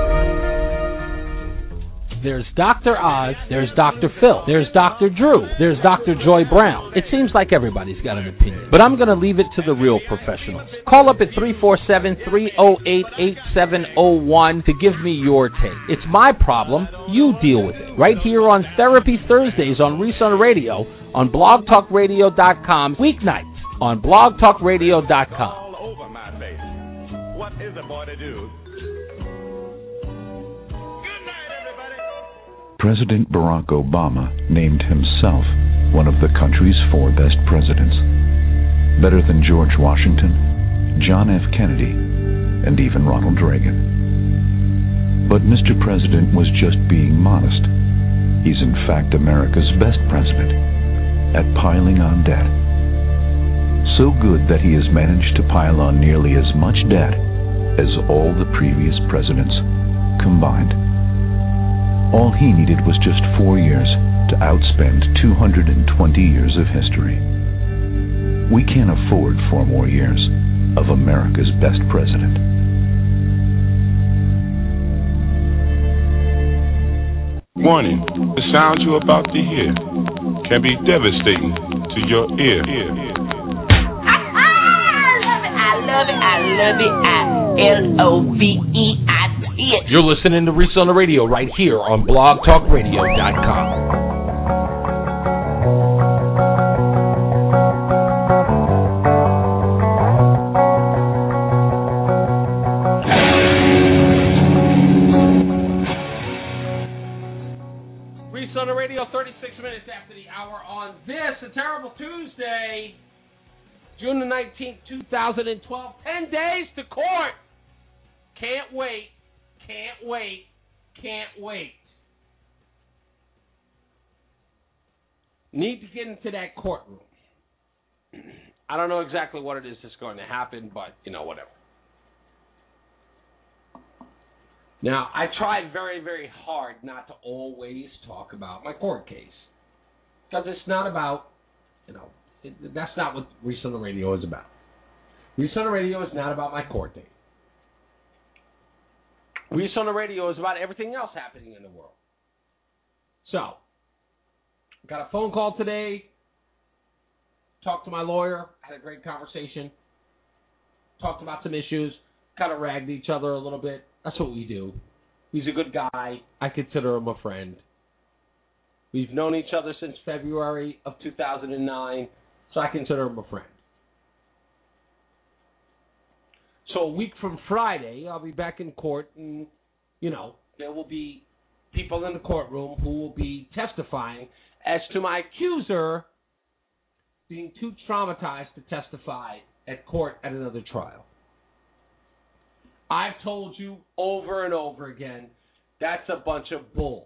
There's Doctor Oz, there's Doctor Phil, there's Doctor Drew, there's Doctor Joy Brown. It seems like everybody's got an opinion, but I'm going to leave it to the real professionals. Call up at three four seven, three oh eight, eight seven oh one to give me your take. It's my problem, you deal with it. Right here on Therapy Thursdays on Reese on Radio, on blog talk radio dot com, weeknights on blog talk radio dot com. All over my face. What is a boy to do? President Barack Obama named himself one of the country's four best presidents. Better than George Washington, John F. Kennedy, and even Ronald Reagan. But Mister President was just being modest. He's in fact America's best president at piling on debt. So good that he has managed to pile on nearly as much debt as all the previous presidents combined. All he needed was just four years to outspend two hundred twenty years of history. We can't afford four more years of America's best president. Warning, the sound you're about to hear can be devastating to your ear. I love it, I love it, I L O V E, I it. You're listening to Reese on the Radio right here on blog talk radio dot com. On the radio, thirty-six minutes after the hour on this, a terrible Tuesday, June the nineteenth, two thousand twelve. Ten days to court. Can't wait, can't wait, can't wait. Need to get into that courtroom. I don't know exactly what it is that's going to happen, but, you know, whatever. Now, I try very, very hard not to always talk about my court case. Because it's not about, you know, it, that's not what Reese on the Radio is about. Reese on the Radio is not about my court date. Reese on the Radio is about everything else happening in the world. So, got a phone call today. Talked to my lawyer. Had a great conversation. Talked about some issues. Kind of ragged each other a little bit. That's what we do. He's a good guy. I consider him a friend. We've known each other since February of two thousand nine, so I consider him a friend. So a week from Friday, I'll be back in court, and, you know, there will be people in the courtroom who will be testifying as to my accuser being too traumatized to testify at court at another trial. I've told you over and over again, that's a bunch of bull.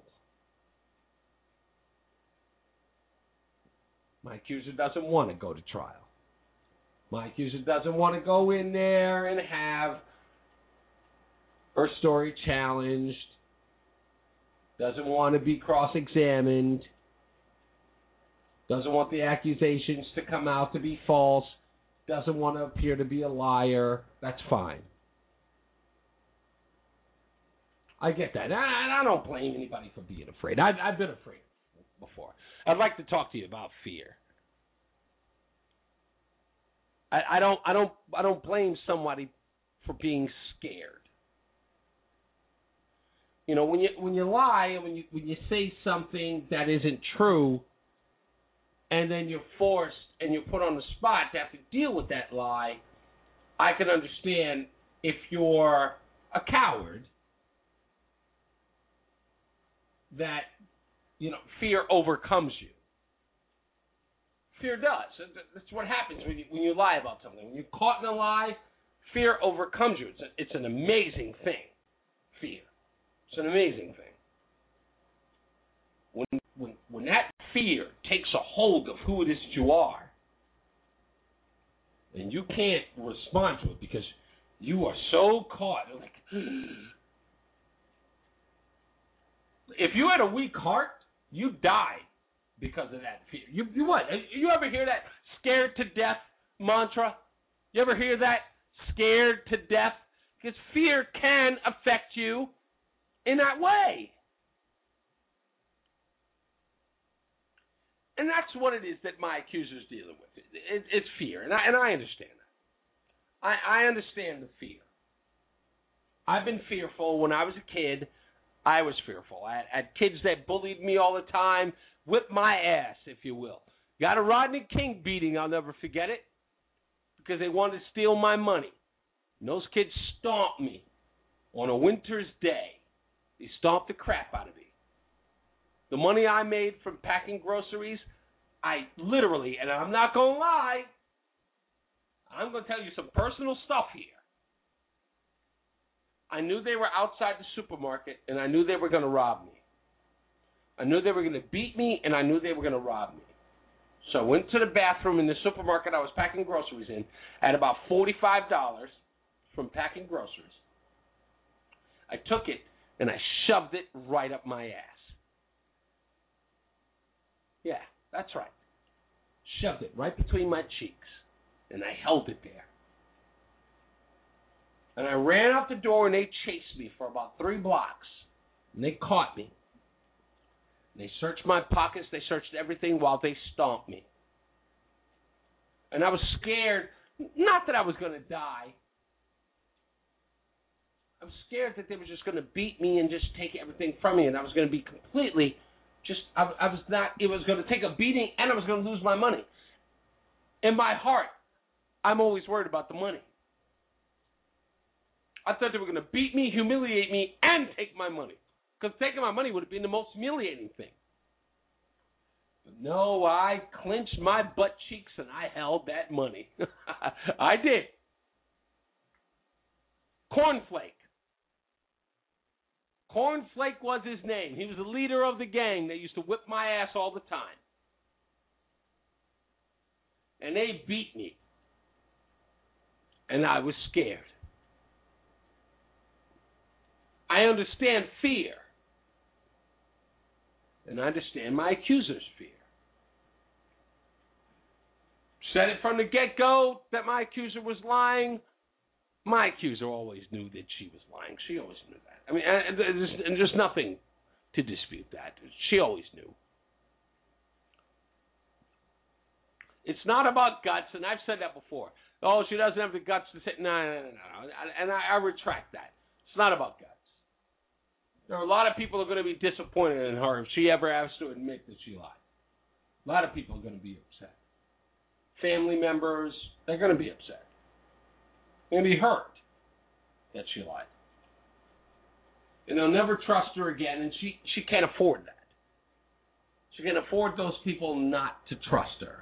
My accuser doesn't want to go to trial. My accuser doesn't want to go in there and have her story challenged. Doesn't want to be cross-examined. Doesn't want the accusations to come out to be false. Doesn't want to appear to be a liar. That's fine. I get that. And I, I don't blame anybody for being afraid. I've, I've been afraid before. I'd like to talk to you about fear. I, I don't. I don't. I don't blame somebody for being scared. You know, when you when you lie and when you when you say something that isn't true, and then you're forced and you're put on the spot to have to deal with that lie, I can understand if you're a coward. That, you know, fear overcomes you. Fear does. That's what happens when you when you lie about something. When you're caught in a lie, fear overcomes you. It's a, it's an amazing thing. Fear. It's an amazing thing. When when when that fear takes a hold of who it is that you are, and you can't respond to it because you are so caught. Like, if you had a weak heart, you die because of that fear. You, you what? You ever hear that scared to death mantra? You ever hear that scared to death? Because fear can affect you in that way. And that's what it is that my accuser's dealing with. It, it, it's fear, and I, and I understand that. I, I understand the fear. I've been fearful when I was a kid. I was fearful. I had, had kids that bullied me all the time, whipped my ass, if you will. Got a Rodney King beating, I'll never forget it, because they wanted to steal my money. And those kids stomped me on a winter's day. They stomped the crap out of me. The money I made from packing groceries, I literally, and I'm not going to lie, I'm going to tell you some personal stuff here. I knew they were outside the supermarket, and I knew they were going to rob me. I knew they were going to beat me, and I knew they were going to rob me. So I went to the bathroom in the supermarket I was packing groceries in at about forty-five dollars from packing groceries. I took it, and I shoved it right up my ass. Yeah, that's right. Shoved it right between my cheeks, and I held it there. And I ran out the door, and they chased me for about three blocks. And they caught me. And they searched my pockets. They searched everything while they stomped me. And I was scared, not that I was going to die. I'm scared that they were just going to beat me and just take everything from me, and I was going to be completely just, I, I was not, it was going to take a beating, and I was going to lose my money. In my heart, I'm always worried about the money. I thought they were going to beat me, humiliate me, and take my money. Because taking my money would have been the most humiliating thing. But no, I clenched my butt cheeks and I held that money. I did. Cornflake. Cornflake was his name. He was the leader of the gang that used to whip my ass all the time. And they beat me. And I was scared. I understand fear. And I understand my accuser's fear. Said it from the get-go that my accuser was lying. My accuser always knew that she was lying. She always knew that. I mean, and there's, and there's nothing to dispute that. She always knew. It's not about guts, and I've said that before. Oh, she doesn't have the guts to say, no, no, no, no. And I, I retract that. It's not about guts. There are a lot of people who are going to be disappointed in her if she ever has to admit that she lied. A lot of people are going to be upset. Family members, they're going to be upset. They're going to be hurt that she lied. And they'll never trust her again, and she, she can't afford that. She can afford those people not to trust her.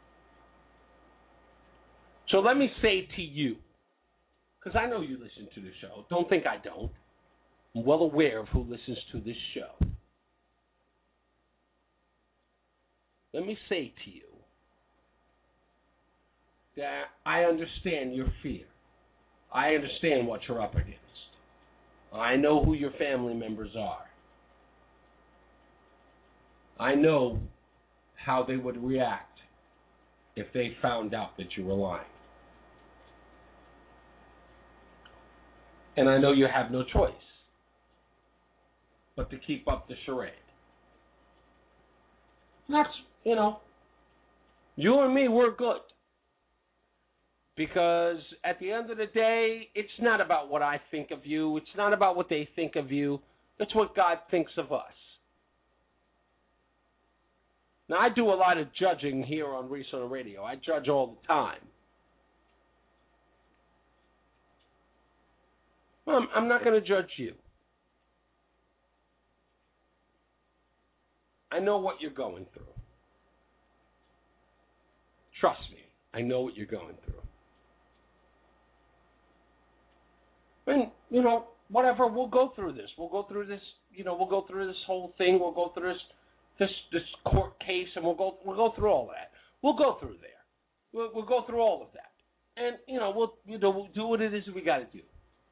So let me say to you, because I know you listen to the show. Don't think I don't. I'm well aware of who listens to this show. Let me say to you that I understand your fear. I understand what you're up against. I know who your family members are. I know how they would react if they found out that you were lying. And I know you have no choice but to keep up the charade. That's, you know, you and me, we're good. Because at the end of the day, it's not about what I think of you. It's not about what they think of you. It's what God thinks of us. Now, I do a lot of judging here on Reese on the Radio. I judge all the time. I'm, I'm not going to judge you. I know what you're going through. Trust me, I know what you're going through. And, you know, whatever, we'll go through this. We'll go through this, you know, we'll go through this whole thing. We'll go through this this this court case, and we'll go we'll go through all that. We'll go through there. We'll, we'll go through all of that. And, you know, we'll, you know, we'll do what it is we got to do.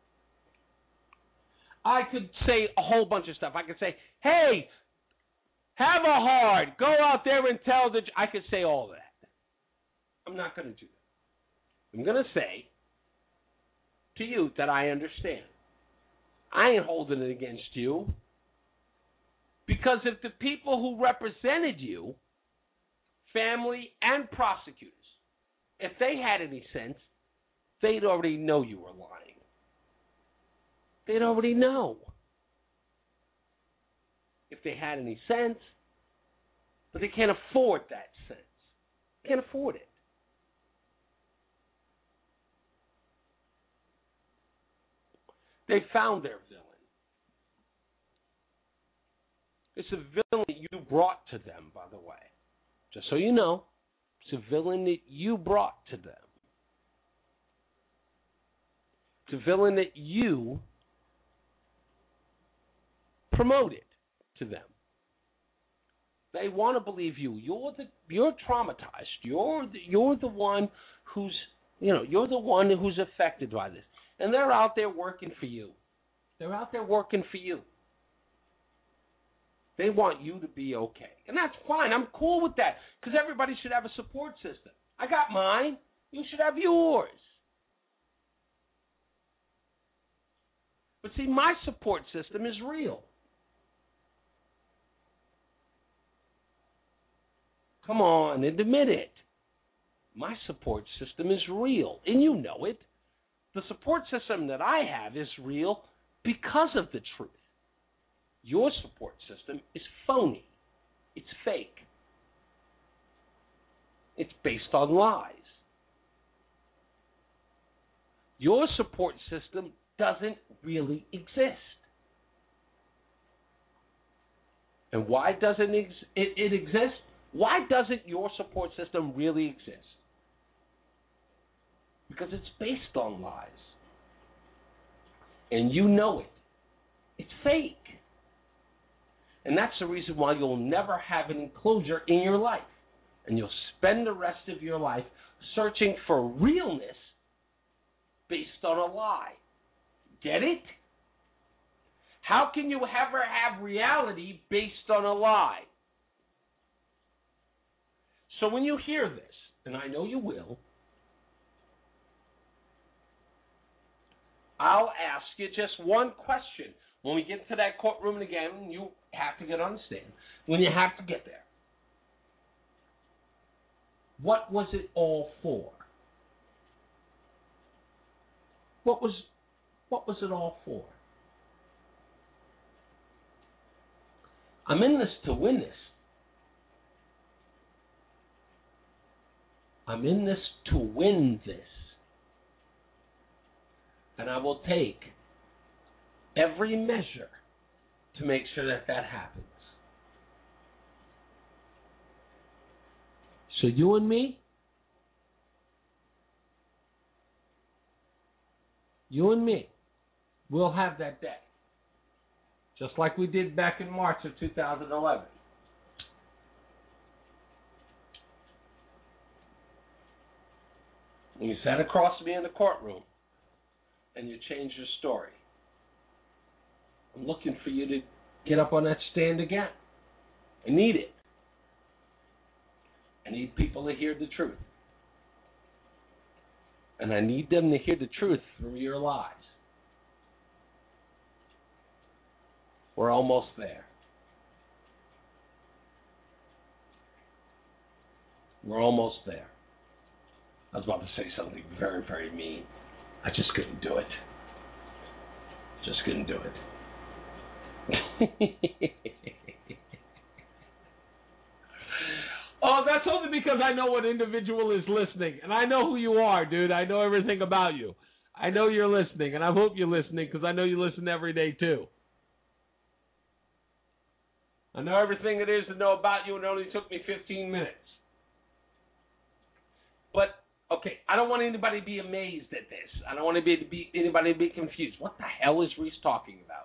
I could say a whole bunch of stuff. I could say, hey, have a heart. Go out there and tell the... I could say all that. I'm not going to do that. I'm going to say to you that I understand. I ain't holding it against you. Because if the people who represented you, family and prosecutors, if they had any sense, they'd already know you were lying. They'd already know. If they had any sense, but they can't afford that sense. They can't afford it. They found their villain. It's a villain that you brought to them, by the way. Just so you know, it's a villain that you brought to them. It's a villain that you promoted to them. They want to believe you. You're the you're traumatized. You're the, you're the one who's you know you're the one who's affected by this, and they're out there working for you. They're out there working for you. They want you to be okay, and that's fine. I'm cool with that because everybody should have a support system. I got mine. You should have yours. But see, my support system is real. Come on and admit it. My support system is real, and you know it. The support system that I have is real because of the truth. Your support system is phony. It's fake. It's based on lies. Your support system doesn't really exist. And why doesn't it, it exist? Why doesn't your support system really exist? Because it's based on lies. And you know it. It's fake. And that's the reason why you'll never have an enclosure in your life. And you'll spend the rest of your life searching for realness based on a lie. Get it? How can you ever have reality based on a lie? So when you hear this, and I know you will, I'll ask you just one question. When we get to that courtroom again, you have to get on the stand. When you have to get there, what was it all for? What was what was it all for? I'm in this to win this. I'm in this to win this. And I will take every measure to make sure that that happens. So you and me, you and me, we'll have that day. Just like we did back in March of two thousand eleven. When you sat across me in the courtroom and you changed your story. I'm looking for you to get up on that stand again. I need it. I need people to hear the truth. And I need them to hear the truth through your lies. We're almost there. We're almost there. I was about to say something very, very mean. I just couldn't do it. Just couldn't do it. Oh, that's only because I know what individual is listening. And I know who you are, dude. I know everything about you. I know you're listening, and I hope you're listening because I know you listen every day, too. I know everything it is to know about you, and it only took me fifteen minutes. But, okay, I don't want anybody to be amazed at this. I don't want to be, be anybody to be confused. What the hell is Reese talking about?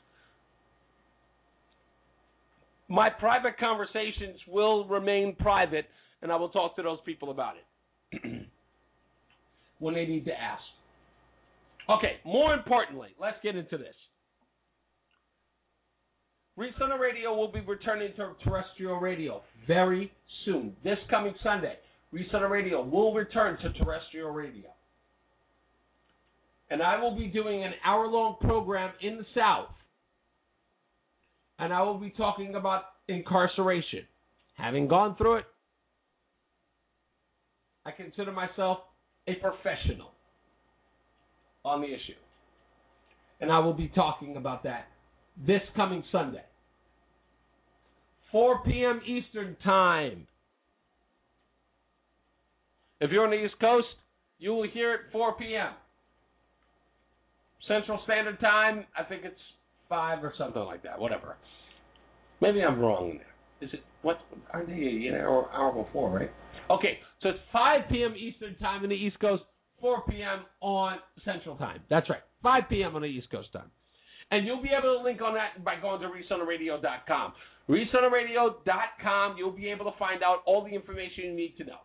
My private conversations will remain private, and I will talk to those people about it when they need to ask. Okay, more importantly, let's get into this. Reese on the Radio will be returning to terrestrial radio very soon. This coming Sunday, Reese on the Radio will return to terrestrial radio. And I will be doing an hour-long program in the South. And I will be talking about incarceration. Having gone through it, I consider myself a professional on the issue. And I will be talking about that this coming Sunday. four p.m. Eastern Time. If you're on the East Coast, you will hear it four p.m. Central Standard Time, I think it's five or something like that, whatever. Maybe I'm wrong in there. Is it, what, are they an hour, hour before, right? Okay, so it's five p.m. Eastern Time in the East Coast, four p.m. on Central Time. That's right, five p.m. on the East Coast time. And you'll be able to link on that by going to reese on the radio dot com. reese on the radio dot com, you'll be able to find out all the information you need to know.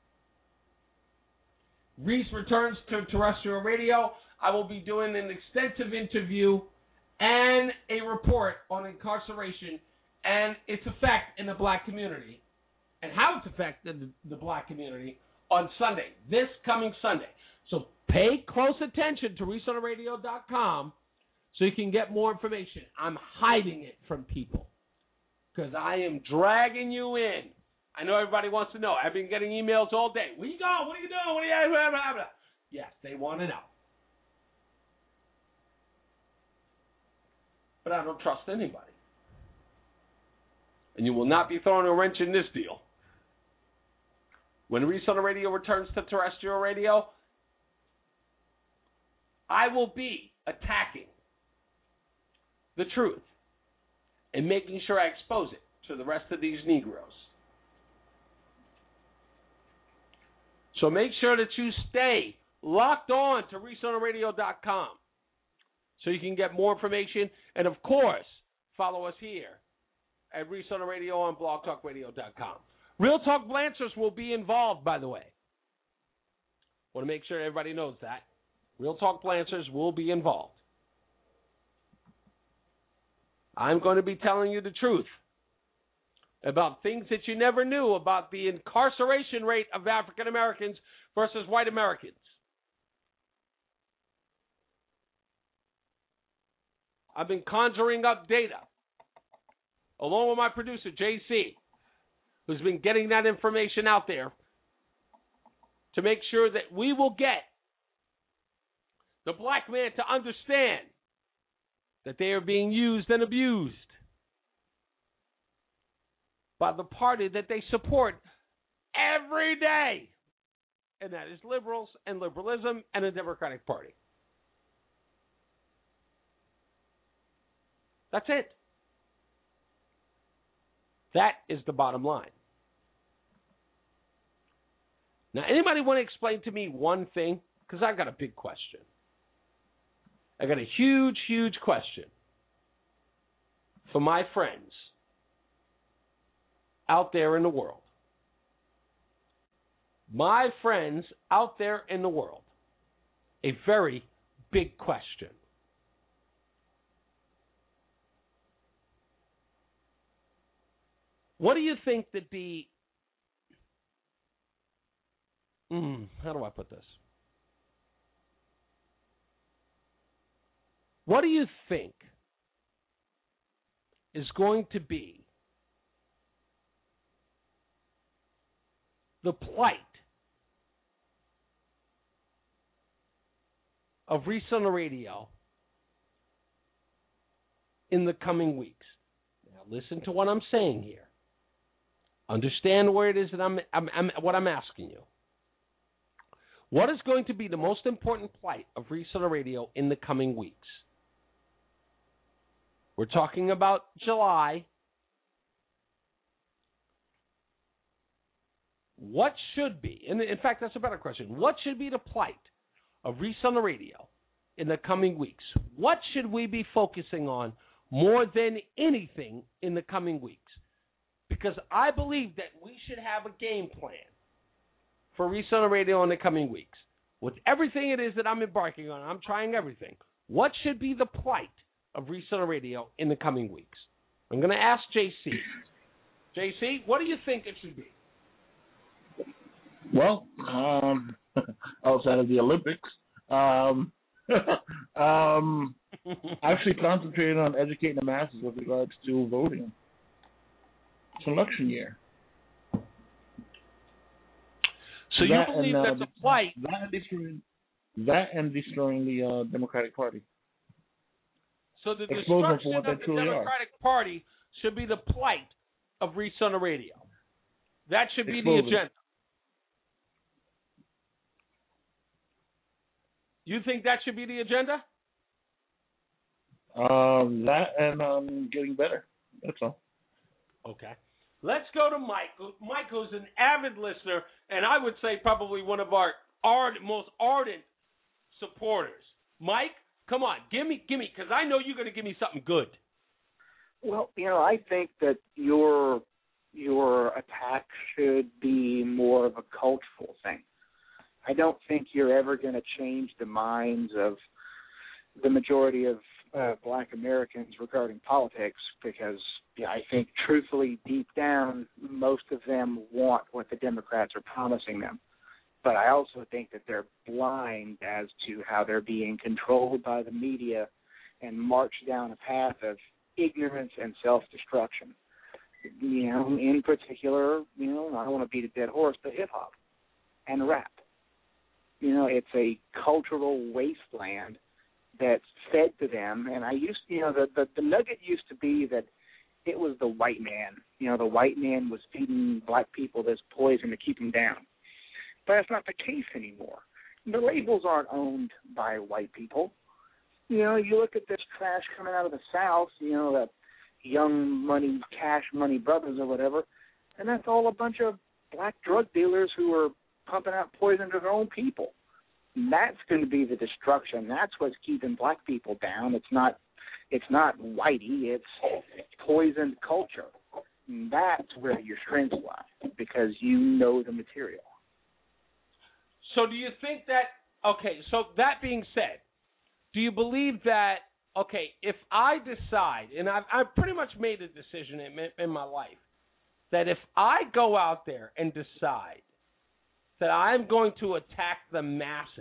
Reese returns to terrestrial radio. I will be doing an extensive interview and a report on incarceration and its effect in the black community and how it's affected the, the black community on Sunday, this coming Sunday. So pay close attention to reese on the radio dot com so you can get more information. I'm hiding it from people because I am dragging you in. I know everybody wants to know. I've been getting emails all day. Where you going? What are you doing? What are you doing? Yes, they want to know. but I don't trust anybody. And you will not be throwing a wrench in this deal. When Reese on the Radio returns to terrestrial radio, I will be attacking the truth and making sure I expose it to the rest of these Negroes. So make sure that you stay locked on to Reese On The Radio dot com so you can get more information. And, of course, follow us here at Reese On The Radio on blog talk radio dot com. Real Talk Blancers will be involved, by the way. Want to make sure everybody knows that. Real Talk Blancers will be involved. I'm going to be telling you the truth about things that you never knew about the incarceration rate of African Americans versus white Americans. I've been conjuring up data, along with my producer, J C, who's been getting that information out there to make sure that we will get the black man to understand that they are being used and abused by the party that they support every day, and that is liberals and liberalism and the Democratic Party. That's it. That is the bottom line. Now, anybody want to explain to me one thing? Because I've got a big question. I got a huge, huge question for my friends out there in the world. My friends out there in the world. A very big question. What do you think that the... Mm, how do I put this? What do you think is going to be the plight of Reese on the Radio in the coming weeks? Now, listen to what I'm saying here. Understand where it is that I'm, I'm, I'm what I'm asking you. What is going to be the most important plight of Reese on the Radio in the coming weeks? We're talking about July. What should be, and in fact, that's a better question. What should be the plight of Reese on the Radio in the coming weeks? What should we be focusing on more than anything in the coming weeks? Because I believe that we should have a game plan for Reese on the Radio in the coming weeks. With everything it is that I'm embarking on, I'm trying everything. What should be the plight of Reese on the Radio in the coming weeks? I'm going to ask J C. J C, what do you think it should be? Well, um, outside of the Olympics, um, um, actually concentrating on educating the masses with regards to voting. It's an election year. So you that believe and, uh, that's a plight? That and destroying, that and destroying the uh, Democratic Party. So the Expose them for destruction what of they the truly Democratic are. Party should be the plight of Reese on the Radio. That should be Expose the agenda. You think that should be the agenda? Um, that and um, getting better. That's all. Okay. Let's go to Mike. Mike, who's an avid listener, and I would say probably one of our ard- most ardent supporters. Mike, come on, give me, give me, because I know you're going to give me something good. Well, you know, I think that your your attack should be more of a cultural thing. I don't think you're ever going to change the minds of the majority of uh, black Americans regarding politics because yeah, I think truthfully, deep down, most of them want what the Democrats are promising them. But I also think that they're blind as to how they're being controlled by the media and marched down a path of ignorance and self-destruction. You know, in particular, you know, I don't want to beat a dead horse, but hip-hop and rap. You know, it's a cultural wasteland that's fed to them. And I used, you know, the, the the nugget used to be that it was the white man. You know, the white man was feeding black people this poison to keep them down. But that's not the case anymore. The labels aren't owned by white people. You know, you look at this trash coming out of the South, you know, that Young Money, Cash Money Brothers or whatever, and that's all a bunch of black drug dealers who are pumping out poison to their own people. And that's going to be the destruction. That's what's keeping black people down. It's not it's not whitey, it's poisoned culture. And that's where your strengths lie, because you know the material. So do you think that, okay, so that being said, do you believe that, okay, if I decide, and I've, I've pretty much made a decision in, in my life, that if I go out there and decide that I'm going to attack the masses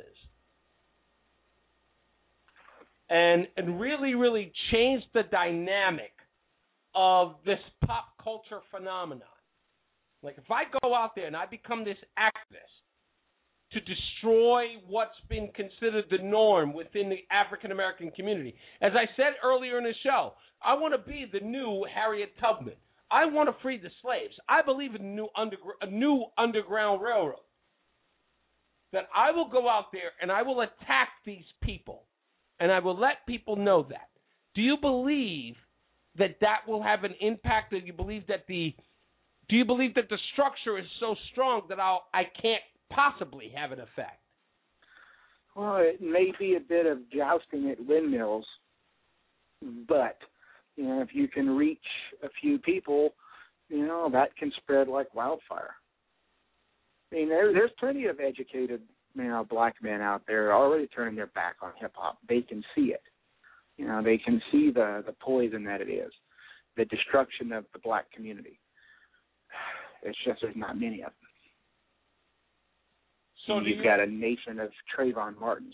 and, and really, really change the dynamic of this pop culture phenomenon, like if I go out there and I become this activist to destroy what's been considered the norm within the African-American community. As I said earlier in the show, I want to be the new Harriet Tubman. I want to free the slaves. I believe in a new, undergr- a new underground railroad. That I will go out there and I will attack these people, and I will let people know that. Do you believe that that will have an impact? Do you believe that the do you believe that the structure is so strong that I'll I can't possibly have an effect? Well, it may be a bit of jousting at windmills, but you know, if you can reach a few people, you know, that can spread like wildfire. I mean, there, there's plenty of educated, you know, black men out there already turning their back on hip hop. They can see it. You know, they can see the the poison that it is, the destruction of the black community. It's just there's not many of them. So you've you... got a nation of Trayvon Martins.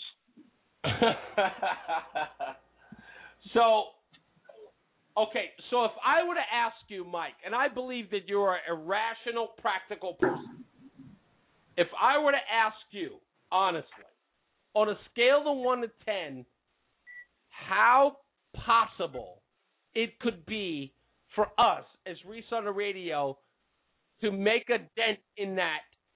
so, okay, so if I were to ask you, Mike, and I believe that you are a rational, practical person, if I were to ask you, honestly, on a scale of one to ten, how possible it could be for us as Reese on the Radio to make a dent in that,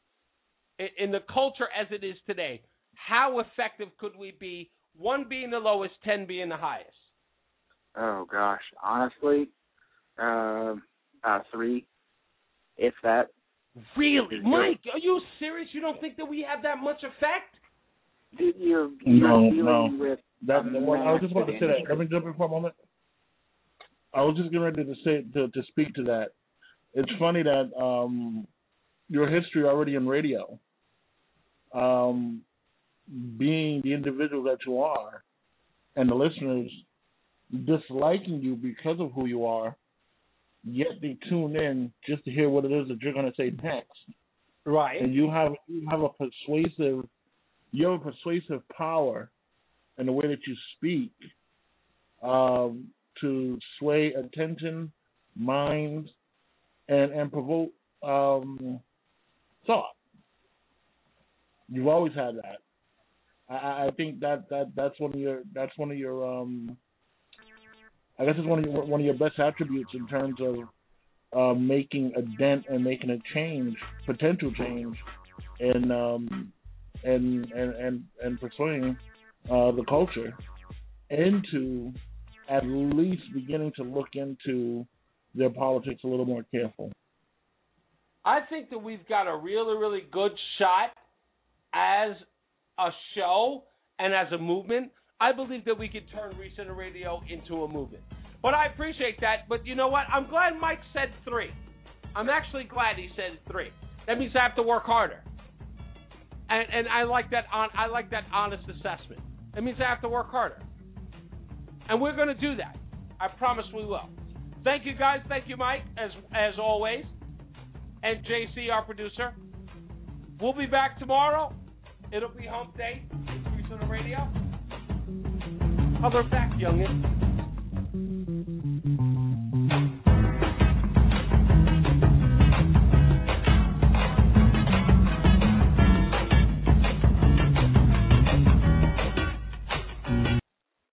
in the culture as it is today, how effective could we be? One being the lowest, ten being the highest. Oh gosh, honestly, uh, uh, three, if that. Really, Mike? Are you serious? You don't think that we have that much effect? You're, you're no, dealing no. with. That, well, I was just about to say that. Let me jump in for a moment. I was just getting ready to say to, to speak to that. It's funny that um, your history already in radio. Um, being the individual that you are, and the listeners disliking you because of who you are, yet they tune in just to hear what it is that you're going to say next. Right. And you have you have a persuasive, you have a persuasive power in the way that you speak um, to sway attention, minds, and and provoke um, thought. You've always had that. I, I think that, that that's one of your that's one of your um, I guess it's one of your, one of your best attributes in terms of uh, making a dent and making a change, potential change, in um, and and and and pursuing uh, the culture into at least beginning to look into their politics a little more careful. I think that we've got a really, really good shot as a show and as a movement. I believe that we could turn Reese on the Radio into a movement. But I appreciate that. But you know what? I'm glad Mike said three. I'm actually glad he said three. That means I have to work harder. And and I like that on I like that honest assessment. That means I have to work harder. And we're going to do that. I promise we will. Thank you, guys. Thank you, Mike, as as always. And J C, our producer. We'll be back tomorrow. It'll be hump day. Reese on the Radio. Other fact, youngin'.